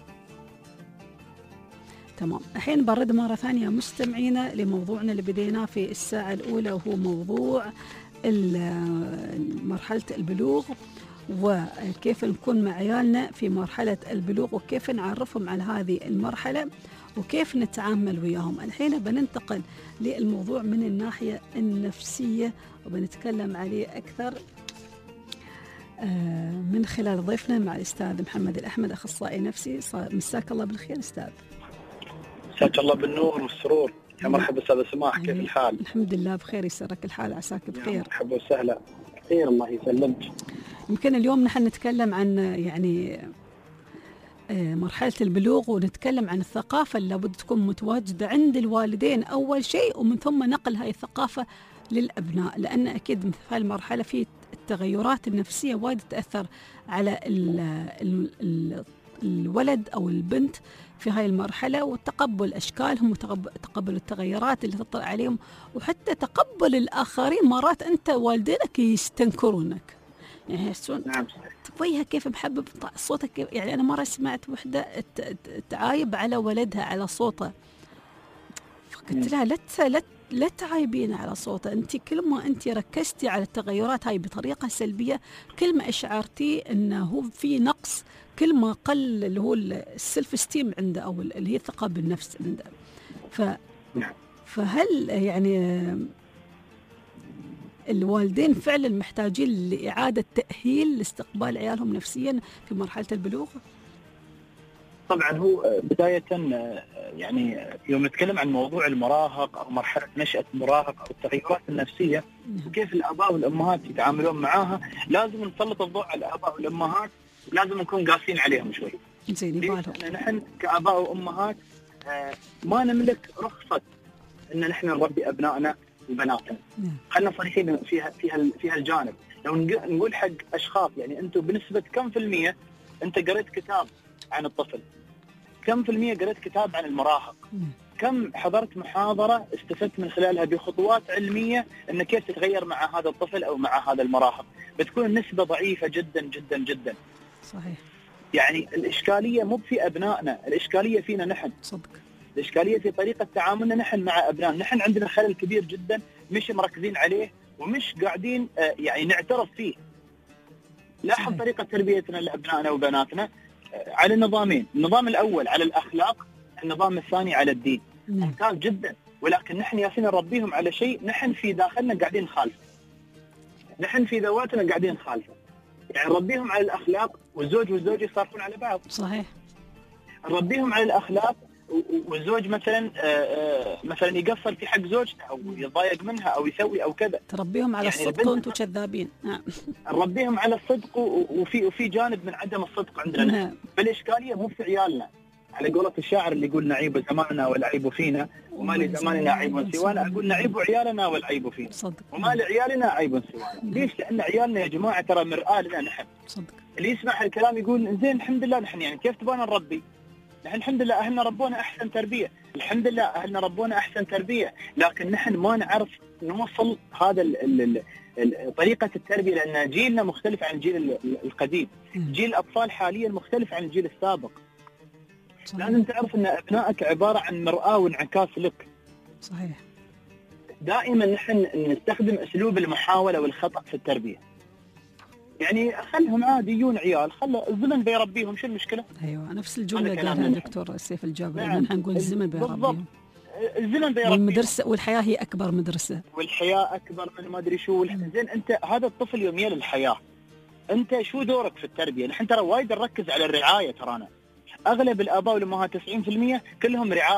تمام، الحين برد مرة ثانية مستمعينا لموضوعنا اللي بديناه في الساعة الأولى، وهو موضوع مرحلة البلوغ وكيف نكون مع عيالنا في مرحلة البلوغ وكيف نعرفهم على هذه المرحلة وكيف نتعامل وياهم. الحين بننتقل للموضوع من الناحية النفسية وبنتكلم عليه أكثر من خلال ضيفنا مع الأستاذ محمد الأحمد، أخصائي نفسي. مساك الله بالخير أستاذ. مساك الله بالنور والسرور. يا مرحبا أستاذ سماح، كيف الحال؟ الحمد لله بخير، يسرك الحال، عساك بخير. مرحبا وسهلا. خير الله يسلمك. يمكن اليوم نحن نتكلم عن يعني مرحلة البلوغ، ونتكلم عن الثقافة اللي لابد تكون متواجدة عند الوالدين أول شيء، ومن ثم نقل هاي الثقافة للأبناء، لأن أكيد في هاي المرحلة في التغيرات النفسية وايد تأثر على ال ال ال الولد أو البنت في هاي المرحلة، وتقبل أشكالهم وتقبل التغيرات اللي تطلع عليهم، وحتى تقبل الآخرين. مرات أنت والدينك يستنكرونك، يعني يحسون نعم ويها كيف محبب صوتك كيف. يعني أنا مرة سمعت وحدة تعايب على ولدها على صوته، فقلت لها لا لا لا تعايبين على صوته، أنت كل ما أنت ركزتي على التغيرات هاي بطريقة سلبية، كل ما أشعرتي أنه هو في نقص، كل ما قل اللي هو السلف ستيم عنده أو اللي هي الثقة بالنفس عنده. ف فهل يعني الوالدين فعلا محتاجين لإعادة تأهيل لاستقبال عيالهم نفسيا في مرحلة البلوغ؟ طبعا هو بداية يعني يوم نتكلم عن موضوع المراهق أو مرحلة نشأة المراهق أو التغيرات النفسية وكيف الآباء والأمهات يتعاملون معاها، لازم نسلط الضوء على الآباء والأمهات، ولازم نكون قاسين عليهم شوي. زين، نحن كآباء وأمهات ما نملك رخصة إن نحن نربي أبنائنا وبناتنا. خلنا صريحين فيها فيها فيها الجانب. لو نقول حق أشخاص يعني أنتم بنسبة كم في المية أنت قريت كتاب عن الطفل؟ كم في المية قريت كتاب عن المراهق؟ كم حضرت محاضرة استفدت من خلالها بخطوات علمية أن كيف تتغير مع هذا الطفل أو مع هذا المراهق؟ بتكون النسبة ضعيفة جدا جدا جدا. صحيح. يعني الإشكالية مو في أبنائنا، الإشكالية فينا نحن. صدق. الإشكالية في طريقة تعاملنا نحن مع أبنائنا. نحن عندنا خلل كبير جدا مش مركزين عليه ومش قاعدين يعني نعترف فيه. لاحظ طريقة تربيتنا لأبنائنا وبناتنا على نظامين، النظام الأول على الأخلاق، النظام الثاني على الدين. ممتاز جدا، ولكن نحن ياسين نربيهم على شيء نحن في داخلنا قاعدين نخالفه. نحن في ذواتنا قاعدين نخالفه. يعني نربيهم على الأخلاق والزوج والزوجة يصارفون على بعض. صحيح. نربيهم على الأخلاق والزوج مثلا مثلا يقصر في حق زوجته او يضايق منها او يسوي او كذا. تربيهم على يعني الصدق وانتم كذابين. نعم. نربيهم على الصدق وفي وفي جانب من عدم الصدق عندنا. نعم. فالاشكاليه مو في عيالنا، على قولة الشاعر اللي يقول نعيب زماننا والعيب فينا وما لزماننا عيب سوانا، اقول نعيب عيالنا والعيب فينا صدق. وما لعيالنا عيب سوانا. ليش؟ لان عيالنا يا جماعه ترى مرآة لنا نحن. صدق. اللي يسمع الكلام يقول زين الحمد لله نحن يعني كيف تبغانا نربي؟ نحن الحمد لله أهلنا ربونا أحسن تربية، الحمد لله أهلنا ربونا أحسن تربية، لكن نحن ما نعرف نوصل هذا ال ال ال طريقة التربية، لأن جيلنا مختلف عن الجيل القديم. جيل الأطفال حاليا مختلف عن الجيل السابق. صحيح. لازم تعرف أن أبنائك عبارة عن مرآة وانعكاس لك. صحيح. دائما نحن نستخدم أسلوب المحاولة والخطأ في التربية. يعني خلهم عاديون عيال، خل الزمن بيربيهم، شو المشكلة؟ ايوه نفس الجملة قالها الدكتور سيف الجابري. نعم. نحن نقول الزمن بيربيهم. الزمن بيربيهم. والمدرسة والحياة هي أكبر مدرسة. والحياة أكبر من ما أدري شو. زين أنت هذا الطفل يوم يل الحياة، أنت شو دورك في التربية؟ نحن ترى وايد نركز على الرعاية، ترانا أغلب الآباء والأمهات تسعين في المية كلهم رعاية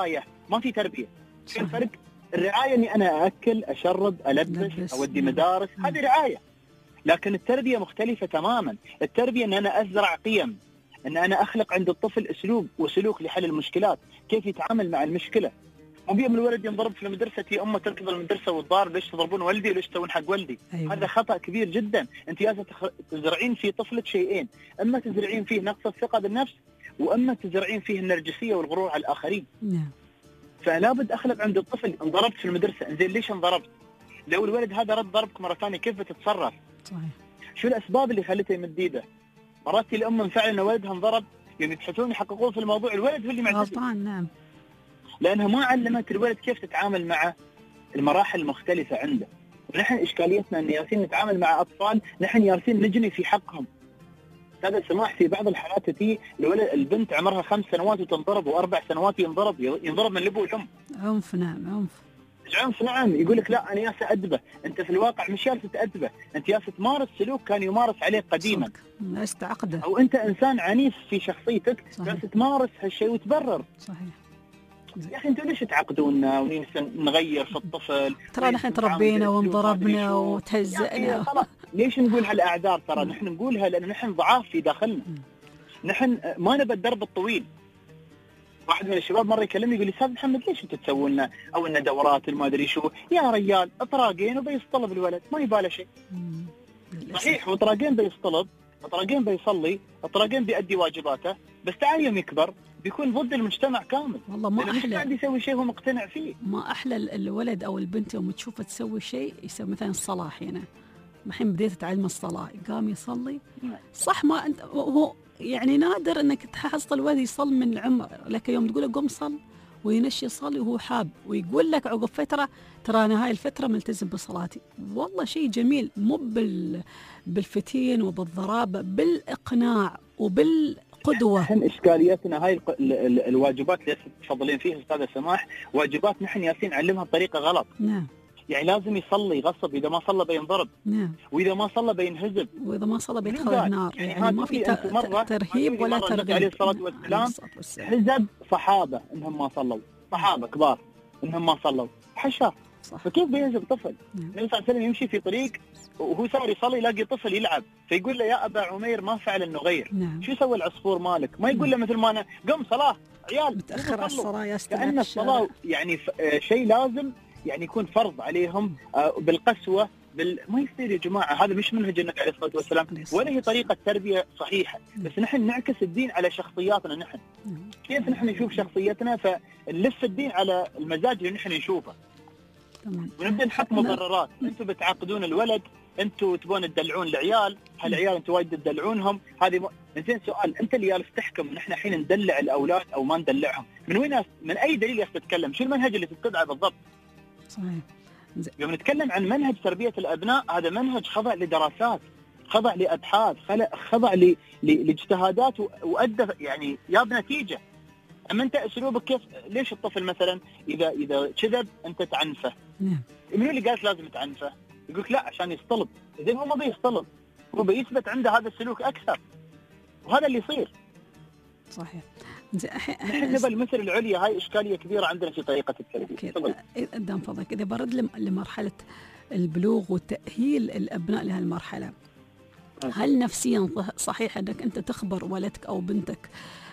ما في تربيه. شو الفرق؟ الرعايه اني انا اكل اشرب البس لبس. اودي مدارس، هذه رعايه. لكن التربيه مختلفه تماما. التربيه ان انا ازرع قيم، ان انا اخلق عند الطفل اسلوب وسلوك لحل المشكلات، كيف يتعامل مع المشكله. مو بيوم الولد ينضرب في المدرسه تي امه تركض المدرسه والضار، ليش تضربون ولدي وليش تسوون حق ولدي؟ أيوة. هذا خطا كبير جدا. انت لازم تزرعين في طفلك شيئين، اما تزرعين فيه نقص الثقه بالنفس، واما تزرعين فيه النرجسيه والغرور على الاخرين. نعم. فلا بد اخلق عند الطفل، انضربت في المدرسه، زين ليش انضربت؟ لو الولد هذا رد ضربك مره ثانيه كيف بتتصرف؟ صحيح. شو الاسباب اللي خلته يمد ايده؟ مرات الام انفعل ان ولدها انضرب، يعني يبحثون يحققون في الموضوع، الولد هو اللي معتدي. غلطان. نعم. لانها ما علمت الولد كيف تتعامل مع المراحل المختلفه عنده. ونحن اشكاليتنا ان ياسين نتعامل مع اطفال نحن ياسين نجني في حقهم. هذا سماح في بعض الحالات تي الولد البنت عمرها خمس سنوات وتنضرب، واربع سنوات ينضرب ينضرب من الاب والام. عنف. نعم عنف. عنف. نعم. يقول لك لا انا ياسه ادبه، انت في الواقع مش ياسه ادبه، انت ياسه تمارس سلوك كان يمارس عليه قديما. لست عقده. او انت انسان عنيف في شخصيتك، ياسه تمارس هالشيء وتبرر. صحيح. يا اخي انتوا ليش تعقدونا ونغير في الطفل؟ ترى نحن تربينا وانضربنا وتهزئنا. ليش نقول هالاعذار؟ ترى نحن نقولها لان نحن ضعاف في داخلنا. نحن ما نبى الدرب الطويل. واحد من الشباب مره يكلمني يقول لي استاذ محمد ليش انتوا تسوون لنا او لنا دورات ما ادري شو؟ يا رجال اطراقين وبيصطلب الولد ما يباله شيء. صحيح، وطراقين بيصطلب، طراقين بيصلي، طراقين بيأدي واجباته، بس تعال يوم يكبر بيكون ضد المجتمع كامل. والله ما احلى قاعد يسوي شيء هو مقتنع فيه. ما احلى الولد او البنت يوم تشوفه تسوي شيء يسوي مثلا الصلاه. هنا الحين بديت اتعلم الصلاه، قام يصلي صح. ما انت هو يعني نادر انك تحصل ولد يصلي من العمر، لكن يوم تقول له قم صل وينشي يصلي وهو حاب، ويقول لك عقب فتره ترى انا هاي الفتره ملتزم بصلاتي. والله شيء جميل، مو بال بالفتين وبالضرابه، بالاقناع وبالقدوه. نحن اشكاليتنا هاي ال ال الواجبات اللي تفضلين فيها استاذه سماح، واجبات نحن ياسين نعلمها بطريقه غلط. نعم. يعني لازم يصلي غصب، اذا ما صلى بينضرب. نعم. واذا ما صلى بينهزم، واذا ما صلى بيدخل النار. يعني, يعني ما في ترهيب ولا ترغيب. عليه الصلاه والسلام حزب صحابه انهم ما صلوا، صحابه كبار انهم ما صلوا، حشا. فكيف بيهزم طفل؟ النبي صلى الله عليه وسلم يمشي في طريق وهو صار يصلي يلاقي طفل يلعب، فيقول له يا ابا عمير ما فعل النغير؟ نعم. شو سوى العصفور مالك؟ ما يقول له مثل ما انا قم صلاه عيال متاخر على الصلاه يا استاذ. كأن الصلاه يعني شيء لازم يعني يكون فرض عليهم بالقسوه بال... ما يصير يا جماعه، هذا مش منهج النبي عليه الصلاه والسلام، ولا هي طريقه تربيه صحيحه. بس نحن نعكس الدين على شخصياتنا نحن. كيف نحن نشوف شخصيتنا فنلف الدين على المزاج اللي نحن نشوفه. تمام. ونبدا نحط مبررات، انتم بتعاقدون الولد، انتم تبون تدلعون العيال، هالعيال انتم وايد تدلعونهم، هذه م... زين سؤال، انت اللي جالس تحكم نحن الحين ندلع الاولاد او ما ندلعهم، من وين من اي دليل تتكلم؟ شو المنهج اللي تتبعه بالضبط؟ صحيح. يوم نتكلم عن منهج تربية الأبناء، هذا منهج خضع لدراسات، خضع لأبحاث، خضع لاجتهادات وأدى يعني جاب نتيجة. أما أنت أسلوبك كيف؟ ليش الطفل مثلا إذا إذا كذب أنت تعنفه؟ نعم. من اللي قالت لازم تعنفه؟ يقولك لا عشان يصطلب. إذا هو ما بيصطلب، هو بيثبت عنده هذا السلوك أكثر، وهذا اللي يصير. صحيح. نحن نبى المثل العليا، هاي إشكالية كبيرة عندنا في طريقة التربية. قدام فضلك إذا برد لمرحلة البلوغ وتأهيل الأبناء لهالمرحلة، هل نفسيا صحيح أنك أنت تخبر ولدك أو بنتك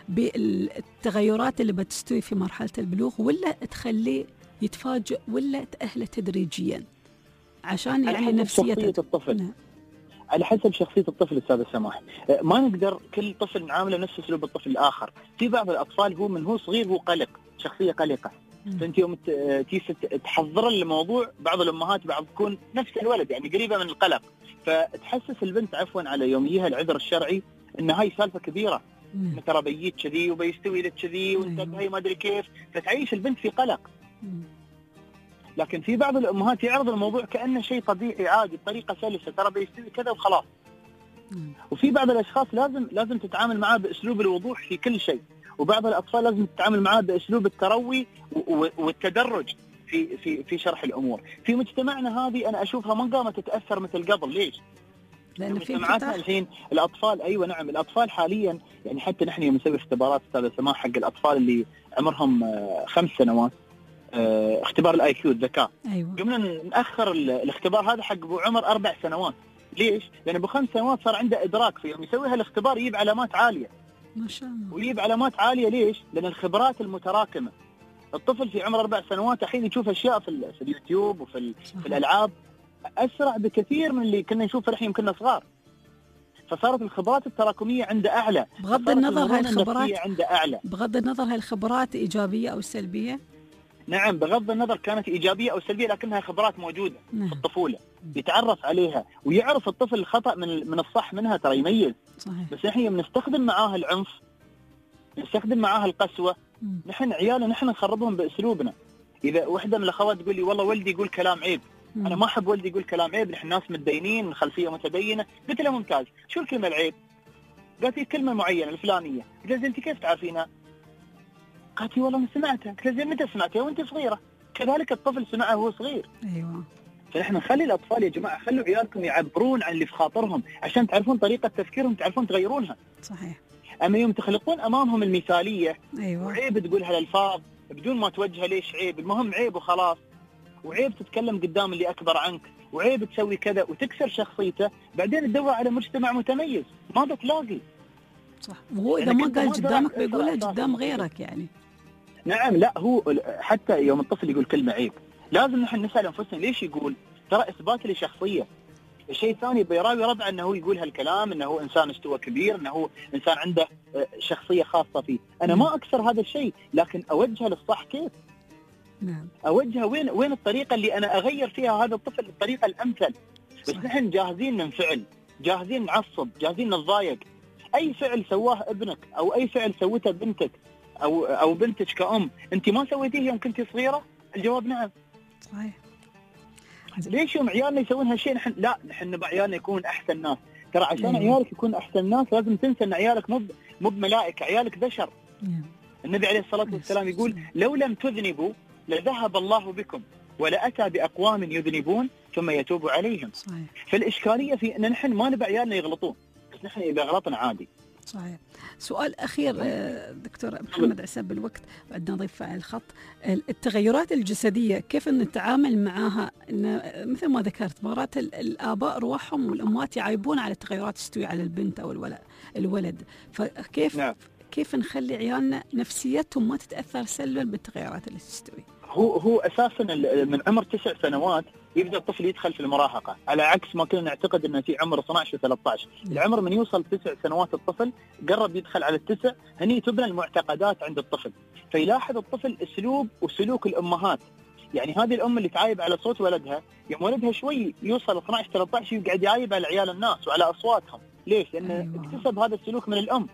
بالتغيرات اللي بتستوي في مرحلة البلوغ، ولا تخليه يتفاجئ، ولا تأهله تدريجيا عشان يعني نفسية الطفل؟ نعم. على حسب شخصية الطفل أستاذ سماح، ما نقدر كل طفل نعامله نفس أسلوب الطفل الآخر. في بعض الأطفال هو من هو صغير هو قلق، شخصية قلقة، فأنت يوم تيجي تحضر الموضوع، بعض الأمهات بعض تكون نفس الولد يعني قريبة من القلق، فتحسس البنت عفوا على يوم يجيها العذر الشرعي إن هاي سالفة كبيرة، إن ترى بيجيك كذي وبيستوي لك كذي وأنت هاي ما أدري كيف، فتعيش البنت في قلق. لكن في بعض الأمهات يعرض الموضوع كأنه شيء طبيعي عادي بطريقة سلسة، ترى بيستوي كذا وخلاص. وفي بعض الأشخاص لازم لازم تتعامل معاه بأسلوب الوضوح في كل شيء، وبعض الأطفال لازم تتعامل معاه بأسلوب التروي والتدرج في في في شرح الأمور. في مجتمعنا هذه أنا أشوفها ما قامت تتأثر مثل قبل. ليش؟ لأن في مجتمعاتنا الحين الأطفال، أيوة نعم، الأطفال حاليا يعني حتى نحن يوم نسوي اختبارات أستاذ سماح حق الأطفال اللي عمرهم خمس سنوات، اه اختبار الاي كيو الذكاء. ايوه. قمنا ناخر الاختبار هذا حق ابو عمر اربع سنوات. ليش؟ لان ابو خمس سنوات صار عنده ادراك، في يوم يسوي هالاختبار يجيب علامات عاليه. ما شاء الله. ويجيب علامات عاليه ليش؟ لان الخبرات المتراكمه. الطفل في عمر اربع سنوات الحين يشوف اشياء في, في اليوتيوب وفي ال... في الالعاب اسرع بكثير من اللي كنا نشوفه الحين كنا صغار. فصارت الخبرات التراكميه عنده اعلى. بغض النظر هاي الخبرات عنده اعلى. بغض النظر هاي الخبرات ايجابيه او سلبيه؟ نعم بغض النظر كانت ايجابيه او سلبيه، لكنها خبرات موجوده نعم. في الطفوله يتعرف عليها ويعرف الطفل الخطا من من الصح منها، ترى يميز. صحيح. بس نحن بنستخدم معاه العنف، نستخدم معاه القسوه، مم. نحن عيالنا نحن نخربهم باسلوبنا. اذا وحده من الاخوات تقول لي والله ولدي يقول كلام عيب، مم. انا ما احب ولدي يقول كلام عيب، نحن ناس متدينين من خلفيه متدينه. قلت له ممتاز، شو الكلمه العيب؟ قالت لي كلمه معينه الفلانيه. قلت لها انت كيف تعرفينها؟ قالت لي والله ما سمعتها. قلت لها متى سمعتها؟ وانت صغيره. كذلك الطفل سمعها وهو صغير. ايوه. فنحن نخلي الاطفال يا جماعه، خلوا عيالكم يعبرون عن اللي في خاطرهم عشان تعرفون طريقه تفكيرهم، تعرفون تغيرونها. صحيح. اما يوم تخلقون امامهم المثاليه، ايوه، وعيب تقول هالالفاظ بدون ما توجه ليش عيب، المهم عيب وخلاص، وعيب تتكلم قدام اللي اكبر عنك، وعيب تسوي كذا وتكسر شخصيته، بعدين تدور على مجتمع متميز ما بتلاقي. صح. وهو اذا ما قال قدامك بيقولها قدام غيرك يعني. نعم. لا هو حتى يوم الطفل يقول كلمه عيب لازم نحن نسال انفسنا ليش يقول، ترى اثبات لشخصيه. الشيء الثاني بيراوي ربعه انه هو يقول هالكلام، انه هو انسان استوى كبير، انه هو انسان عنده شخصيه خاصه فيه. انا ما اكسر هذا الشيء، لكن اوجهه للصح كيف؟ نعم. اوجهه وين وين الطريقه اللي انا اغير فيها هذا الطفل الطريقه الامثل. بس نحن جاهزين ننفعل، جاهزين نعصب، جاهزين نتضايق. اي فعل سواه ابنك او اي فعل سوته بنتك او او بنتك كأم انت ما سويتيه يوم كنتي صغيره؟ الجواب نعم. صحيح. ليش يوم عيالنا يسوون هالشيء نحن لا نحن نبغى عيالنا يكون احسن ناس؟ ترى عشان مم. عيالك يكون احسن ناس لازم تنسى ان عيالك مو مو بملائكه، عيالك بشر. مم. النبي عليه الصلاه والسلام يقول لو لم تذنبوا لذهب الله بكم ولاتى باقوام يذنبون ثم يتوب عليهم. صحيح. فالاشكاليه في ان نحن ما نبغى عيالنا يغلطون، بس نحن اذا غلطنا عادي. صحيح. سؤال أخير دكتور محمد عساب بالوقت بعدنا ضيف على الخط، التغيرات الجسدية كيف نتعامل معها؟ إن مثل ما ذكرت مرات الآباء روحهم والأمهات يعيبون على التغيرات تستوي على البنت أو الولد الولد فكيف نعم. كيف نخلي عيالنا نفسيتهم ما تتأثر سلبا بالتغيرات اللي تستوي؟ هو هو أساسا من عمر تسع سنوات يبدأ الطفل يدخل في المراهقة، على عكس ما كنا نعتقد أنه في عمر اثنا عشر وثلاثة عشر. العمر من يوصل تسع سنوات الطفل قرب يدخل على التسع، هني تبنى المعتقدات عند الطفل، فيلاحظ الطفل أسلوب وسلوك الأمهات. يعني هذه الأم اللي تعايب على صوت ولدها، يوم ولدها شوي يوصل اثنا عشر ثلاثة عشر يقعد يعايب على عيال الناس وعلى أصواتهم. ليش؟ لأنه أيوة. اكتسب هذا السلوك من الأم،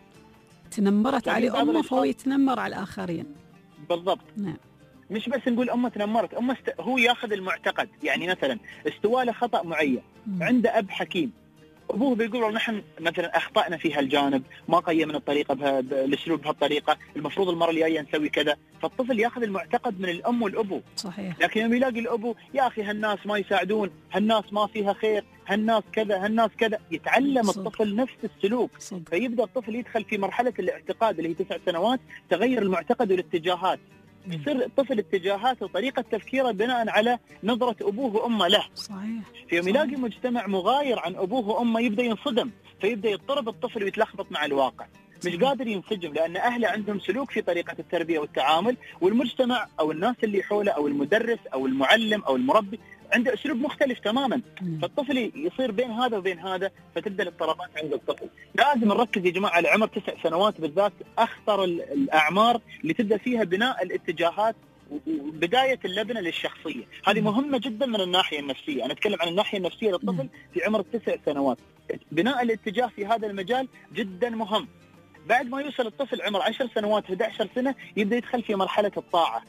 تنمرت عليه أمه فهو يتنمر على الآخرين. بالضبط. نعم. مش بس نقول أمه تنمرت، أمه است... هو ياخذ المعتقد. يعني مثلا استوى له خطأ معين، م. عنده أب حكيم، أبوه بيقول نحن مثلا أخطأنا في هالجانب، ما قيمنا الطريقة بها... الأسلوب بهالطريقة، المفروض المرة الجاية نسوي كذا. فالطفل ياخذ المعتقد من الأم والأبو. صحيح. لكن يوم يلاقي الأبو يا أخي هالناس ما يساعدون، هالناس ما فيها خير، هالناس كذا هالناس كذا، يتعلم صدق. الطفل نفس السلوك. صدق. فيبدأ الطفل يدخل في مرحلة الاعتقاد اللي هي تسع سنوات، تغير المعتقد والاتجاهات. يصير الطفل اتجاهاته وطريقة تفكيره بناء على نظرة أبوه وأمه له. صحيح. في يوم يلاقي مجتمع مغاير عن أبوه وأمه يبدأ ينصدم، فيبدأ يضطرب الطفل ويتلخبط مع الواقع. مش قادر ينسجم لأن أهله عندهم سلوك في طريقة التربية والتعامل، والمجتمع أو الناس اللي حوله أو المدرس أو المعلم أو المربي عنده أسلوب مختلف تماما. فالطفل يصير بين هذا وبين هذا، فتبدأ الاضطرابات عند الطفل. لازم نركز يا جماعة على عمر تسع سنوات بالذات، أخطر الأعمار اللي تبدأ فيها بناء الاتجاهات وبداية اللبنة للشخصية. هذه مهمة جدا من الناحية النفسية. أنا أتكلم عن الناحية النفسية للطفل في عمر تسع سنوات. بناء الاتجاه في هذا المجال جدا مهم. بعد ما يوصل الطفل عمر عشر سنوات إحدى عشرة سنة يبدأ يدخل في مرحلة الطاعة.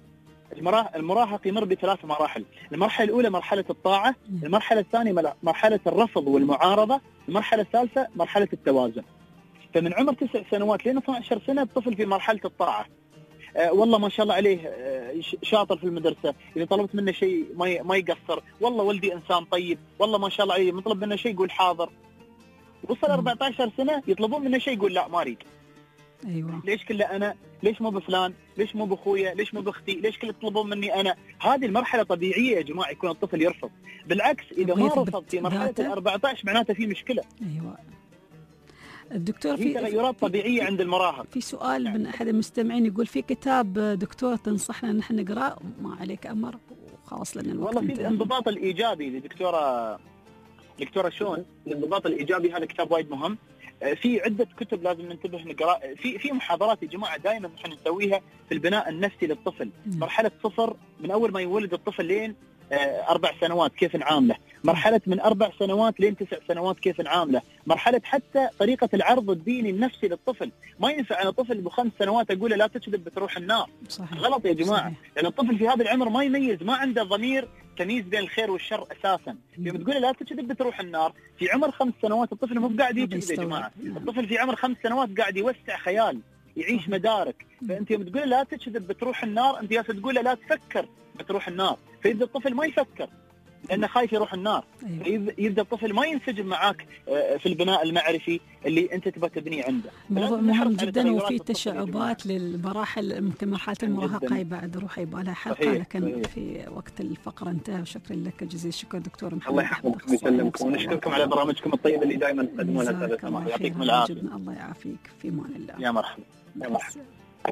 المراهق يمر بثلاث مراحل. المرحلة الأولى مرحلة الطاعة، المرحلة الثانية مرحلة الرفض والمعارضة، المرحلة الثالثة مرحلة التوازن. فمن عمر تسع سنوات لين اثنا عشر سنة الطفل في مرحلة الطاعة. أه والله ما شاء الله عليه أه شاطر في المدرسة، إذا طلبت منه شيء ما ما يقصر، والله ولدي إنسان طيب، والله ما شاء الله عليه مطلب منه شيء يقول حاضر. وصل أربعة عشر سنة يطلبون منه شيء يقول لا ما أريد. ايوه ليش كله انا؟ ليش مو بفلان؟ ليش مو باخويا؟ ليش مو باختي؟ ليش كله يطلبون مني انا؟ هذه المرحله طبيعيه يا جماعه يكون الطفل يرفض. بالعكس اذا ما رفض في مرحله ال أربعة عشر معناته في مشكله. ايوه الدكتور، في في تغيرات طبيعيه عند المراهق. في سؤال من احد المستمعين يقول في كتاب دكتور تنصحنا نحن نقراه؟ ما عليك امر وخلاص لنا الوقت. والله في الانضباط الايجابي لدكتوره دكتوره شون، الانضباط الايجابي هذا كتاب وايد مهم. في عده كتب لازم ننتبه نقرا. في في محاضرات يا جماعه دائما نحن نسويها في البناء النفسي للطفل. مرحله صفر من اول ما يولد الطفل لين أربع سنوات كيف نعامله، مرحلة من أربع سنوات لين تسع سنوات كيف نعامله، مرحلة حتى طريقة العرض الديني النفسي للطفل. ما ينفع أنا طفل بخمس سنوات أقوله لا تكذب بتروح النار. صحيح. غلط يا جماعة. صحيح. لأن الطفل في هذا العمر ما يميز، ما عنده ضمير تمييز بين الخير والشر أساسا. لما تقوله لا تكذب بتروح النار، في عمر خمس سنوات الطفل مو قاعد يكذب يا جماعة. الطفل في عمر خمس سنوات قاعد يوسع خيال، يعيش مدارك. فأنت يوم تقول لا تكذب بتروح النار، أنت جالس تقول لا تفكر بتروح النار، فيبدأ الطفل ما يفكر لأنه خايف يروح النار. أيوة. يبدأ الطفل ما ينسجم معاك في البناء المعرفي اللي أنت تبغى تبنيه عنده. موضوع مهم جدا، وفي تشعبات للمراحل، يمكن مرحلة المراهقة بعد روح يبقى لها حلقة. صحيح. لكن صحيح. في وقت الفقرة انتهى، وشكرا لك جزيل الشكر دكتور محمد. الله يحفظك ويسلمك، ونشكركم على برامجكم الطيب اللي دائما تقدمونه لنا. يعطيكم العافية. الله يعافيك، في امان الله. يا مرحبا يا مرحبا.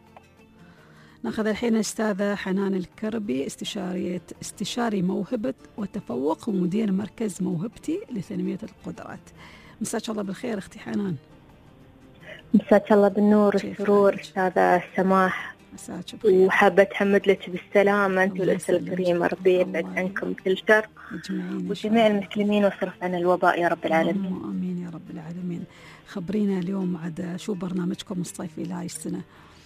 ناخذ الحين أستاذة حنان الكربي، استشارية استشاري موهبة وتفوق ومدير مركز موهبتي لتنمية القدرات. مساك الله بالخير أختي حنان. مساك الله بالنور والسرور أستاذة سماح، وحابة أتحمد لك بالسلامة أنت والأسرة الكريمة، ربي يبعد عنكم كل شر وجميع المسلمين واصرف عن الوباء يا رب العالمين. آمين يا رب العالمين. خبرينا اليوم عاد شو برنامجكم الصيفي لهاي السنة؟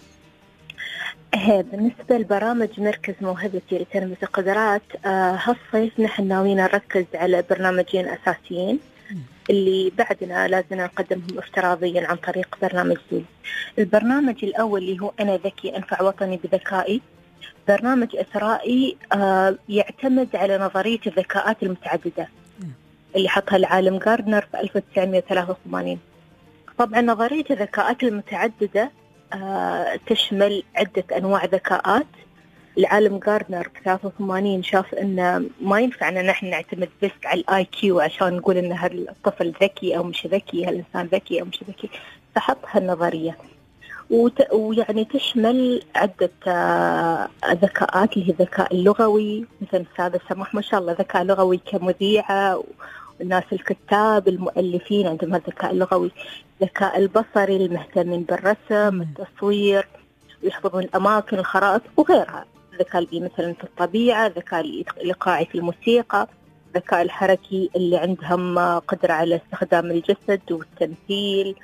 إيه بالنسبة لبرامج مركز موهبتي لتنمية القدرات، آه هالصيف نحن ناويين نركز على برنامجين أساسيين اللي بعدنا لازم نقدمهم افتراضيا عن طريق برنامج زوم. البرنامج الأول اللي هو أنا ذكي أنفع وطني بذكائي، برنامج إثرائي آه يعتمد على نظرية الذكاءات المتعددة اللي حطها العالم غاردنر في ألف وتسعمائة وثلاثة وثمانين. طبعا نظرية الذكاءات المتعددة آه تشمل عدة أنواع ذكاءات. العالم غاردنر في ثلاثة وثمانين شاف إنه ما ينفعنا نحن نعتمد بس على الآي كيو عشان نقول إن هالطفل ذكي أو مش ذكي، هالإنسان ذكي أو مش ذكي، فحط هالنظرية وت... ويعني تشمل عدة آه ذكاءات اللي هي الذكاء اللغوي، مثل أستاذة سماح ما شاء الله ذكاء لغوي كمذيعة، والناس الكتاب المؤلفين عندهم الذكاء اللغوي، الذكاء البصري المهتمين بالرسم التصوير ويحفظون الأماكن الخرائط وغيرها، الذكاء اللي مثلا في الطبيعة، الذكاء الإيقاعي في الموسيقى، الذكاء الحركي اللي عندهم قدرة على استخدام الجسد والتمثيل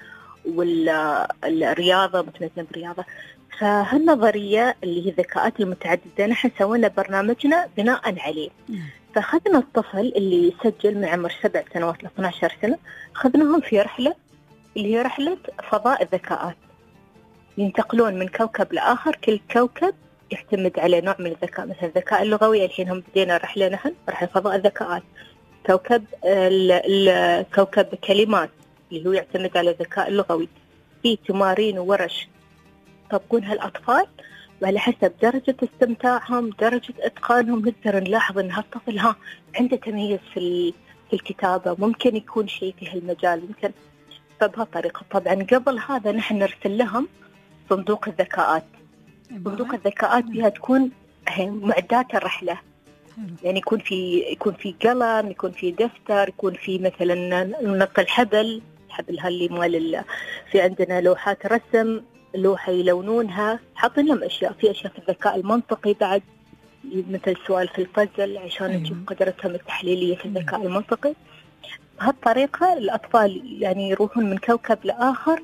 والرياضة متمثلين بالرياضة. فهالنظرية اللي هي الذكاءات المتعددة نحن سوينا برنامجنا بناء عليه. فأخذنا الطفل اللي سجل من عمر سبع سنوات ل اثنتي عشرة سنة، أخذناهم في رحلة اللي هي رحلة فضاء الذكاءات، ينتقلون من كوكب لآخر، كل كوكب يعتمد على نوع من الذكاء. مثل الذكاء اللغوي الحين هم بدينا رحلة نحن رحلة فضاء الذكاءات، كوكب الكوكب كلمات اللي هو يعتمد على الذكاء اللغوي. في تمارين وورش طبقون هالأطفال وعلى حسب درجة استمتاعهم درجة إتقانهم نقدر نلاحظ إن هالطفل ها عنده تميز في في الكتابة، ممكن يكون شيء في هالمجال ممكن. فبهالطريقة طبعا قبل هذا نحن نرسل لهم صندوق الذكاءات. صندوق الذكاءات بها تكون معدات الرحلة، يعني يكون في يكون في قلم، يكون في دفتر، يكون في مثلا نقل حبل حبل هاللي مال، في عندنا لوحات رسم، لوحة يلونونها، حاطين لهم أشياء، في أشياء في الذكاء المنطقي بعد مثل سؤال في البازل عشان نشوف قدرتهم التحليلية في الذكاء المنطقي. بهالطريقة الأطفال يعني يروحون من كوكب لآخر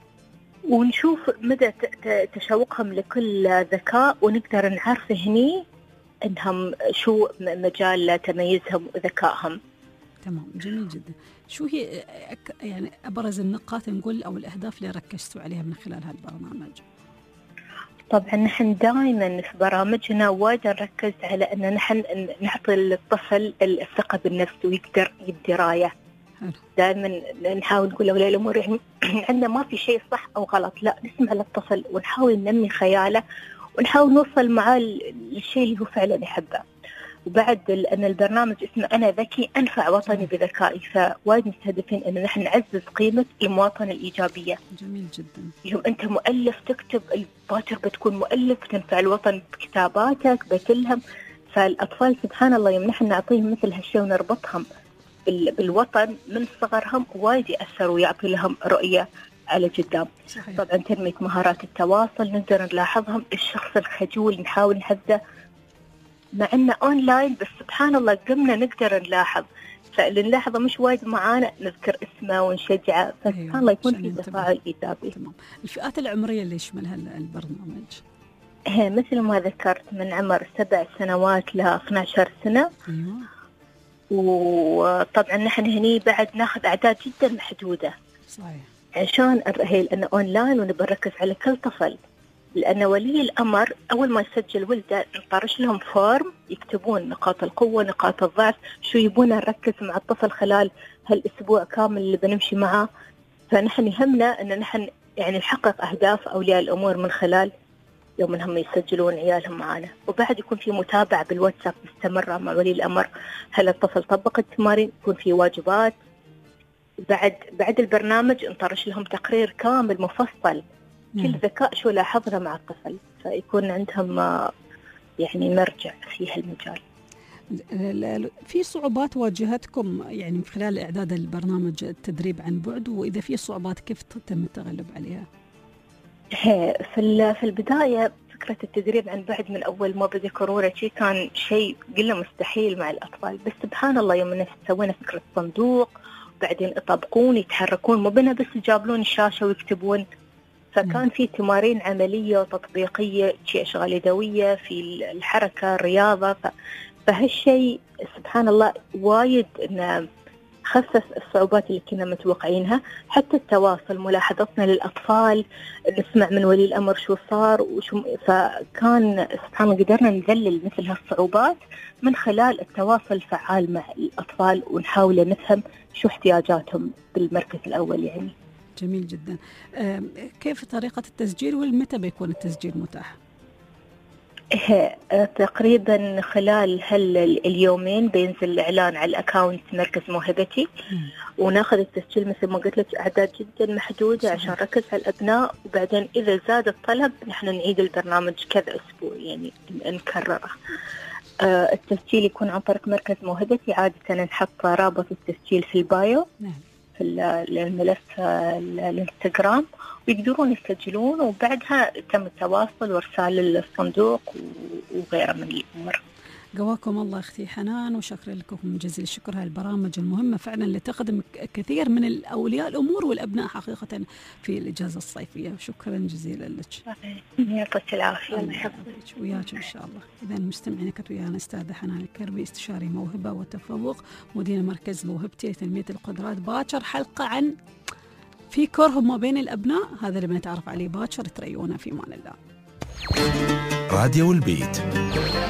ونشوف مدى تشوقهم لكل ذكاء، ونقدر نعرف هني إنهم شو مجال تميزهم وذكائهم. تمام، جميل جدا. شو هي يعني أبرز النقاط نقول أو الأهداف اللي ركزتوا عليها من خلال هالبرنامج؟ طبعا نحن دائما في برامجنا وايد نركز على أن نحن نعطي الطفل الثقة بالنفس ويقدر يدي راية. دائما نحاول نقول لأولياء الأمور يعني عندنا ما في شيء صح أو غلط، لا نسمع للطفل ونحاول ننمي خياله ونحاول نوصل معاه للشيء اللي هو فعلا يحبه. وبعد لأن البرنامج اسمه أنا ذكي أنفع وطني بذكائي، فوايد مستهدفين أن نحن نعزز قيمة المواطنة الإيجابية. جميل جدا. اليوم أنت مؤلف تكتب، باكر بتكون مؤلف تنفع الوطن بكتاباتك بتلهم. فالأطفال سبحان الله يوم نحن نعطيهم مثل هالشيء ونربطهم بالوطن من صغرهم وايد يأثروا ويعطي لهم رؤية على قدام. صحيح. طبعا تنمية مهارات التواصل نقدر نلاحظهم. الشخص الخجول نحاول نهده مع انه اونلاين، بس سبحان الله قمنا نقدر نلاحظ، فاللي نلاحظه مش وايد معانا نذكر اسمه ونشجعه، فسبحان الله يكون في تفاعل ايجابي. تمام. الفئات العمرية اللي يشملها البرنامج؟ هي مثل ما ذكرت من عمر سبع سنوات ل اثني عشر سنة. ايوه. وطبعا نحن هني بعد ناخذ اعداد جدا محدودة. صحيح. عشان هي لانه اونلاين ونبركز على كل طفل، لأن ولي الأمر أول ما يسجل ولده نطرش لهم فورم يكتبون نقاط القوة نقاط الضعف، شو يبونا نركز مع الطفل خلال هالأسبوع كامل اللي بنمشي معه. فنحن يهمنا أن نحن يعني نحقق أهداف أولياء الأمور من خلال يوم أنهم يسجلون عيالهم معنا. وبعد يكون في متابعة بالواتساب مستمرة مع ولي الأمر، هل الطفل طبق التمارين، يكون في واجبات. بعد بعد البرنامج نطرش لهم تقرير كامل مفصل كل ذكاء شو لاحظنا مع الطفل، فيكون عندهم يعني مرجع في هالمجال. في صعوبات واجهتكم يعني من خلال إعداد البرنامج التدريب عن بعد، وإذا في صعوبات كيف تم التغلب عليها؟ في في البداية فكرة التدريب عن بعد من أول ما بدأ كورونا شيء كان شيء قلنا مستحيل مع الأطفال، بس سبحان الله يوم سوينا فكرة صندوق بعدين يطبقون يتحركون، مو بنا بس يجابلون الشاشة ويكتبون، فكان في تمارين عملية وتطبيقية، شيء أشغال يدوية في الحركة الرياضة. فهالشيء سبحان الله وايد إنه خفف الصعوبات اللي كنا متوقعينها. حتى التواصل ملاحظتنا للأطفال، نسمع من ولي الأمر شو صار وشو، فكان سبحان الله قدرنا نذلل مثل هالصعوبات من خلال التواصل الفعال مع الأطفال ونحاول نفهم شو احتياجاتهم بالمركز الأول يعني. جميل جدا. كيف طريقة التسجيل والمتى بيكون التسجيل متاح؟ تقريبا خلال هال اليومين بينزل الإعلان على الأكاونت مركز موهبتي، وناخذ التسجيل مثل ما قلت لك أعداد جدا محدودة. صحيح. عشان نركز على الأبناء، وبعدين إذا زاد الطلب نحن نعيد البرنامج كذا أسبوع يعني نكرره. التسجيل يكون عن طريق مركز موهبتي، عادة نحط رابط التسجيل في البايو. نعم. في الملف الانستغرام، ويقدرون يسجلون، وبعدها تم التواصل وارسال الصندوق وغيره من الامور. قواكم الله اختي حنان، وشكرا لكم جزيل الشكر. هالبرامج المهمه فعلا اللي تخدم كثير من الاولياء الامور والابناء حقيقه في الاجازه الصيفيه. شكرا جزيلا لك. يعطيك العافيه. الله يحفظك وياك ان شاء الله. اذا مستمعينا كنت ويانا استاذه حنان الكربي، استشاري موهبه والتفوق، مدير مركز موهبتي لتنميه القدرات. باكر حلقه عن في كره ما بين الابناء، هذا اللي بنتعرف عليه باكر. تريونا في امان الله. راديو البيت.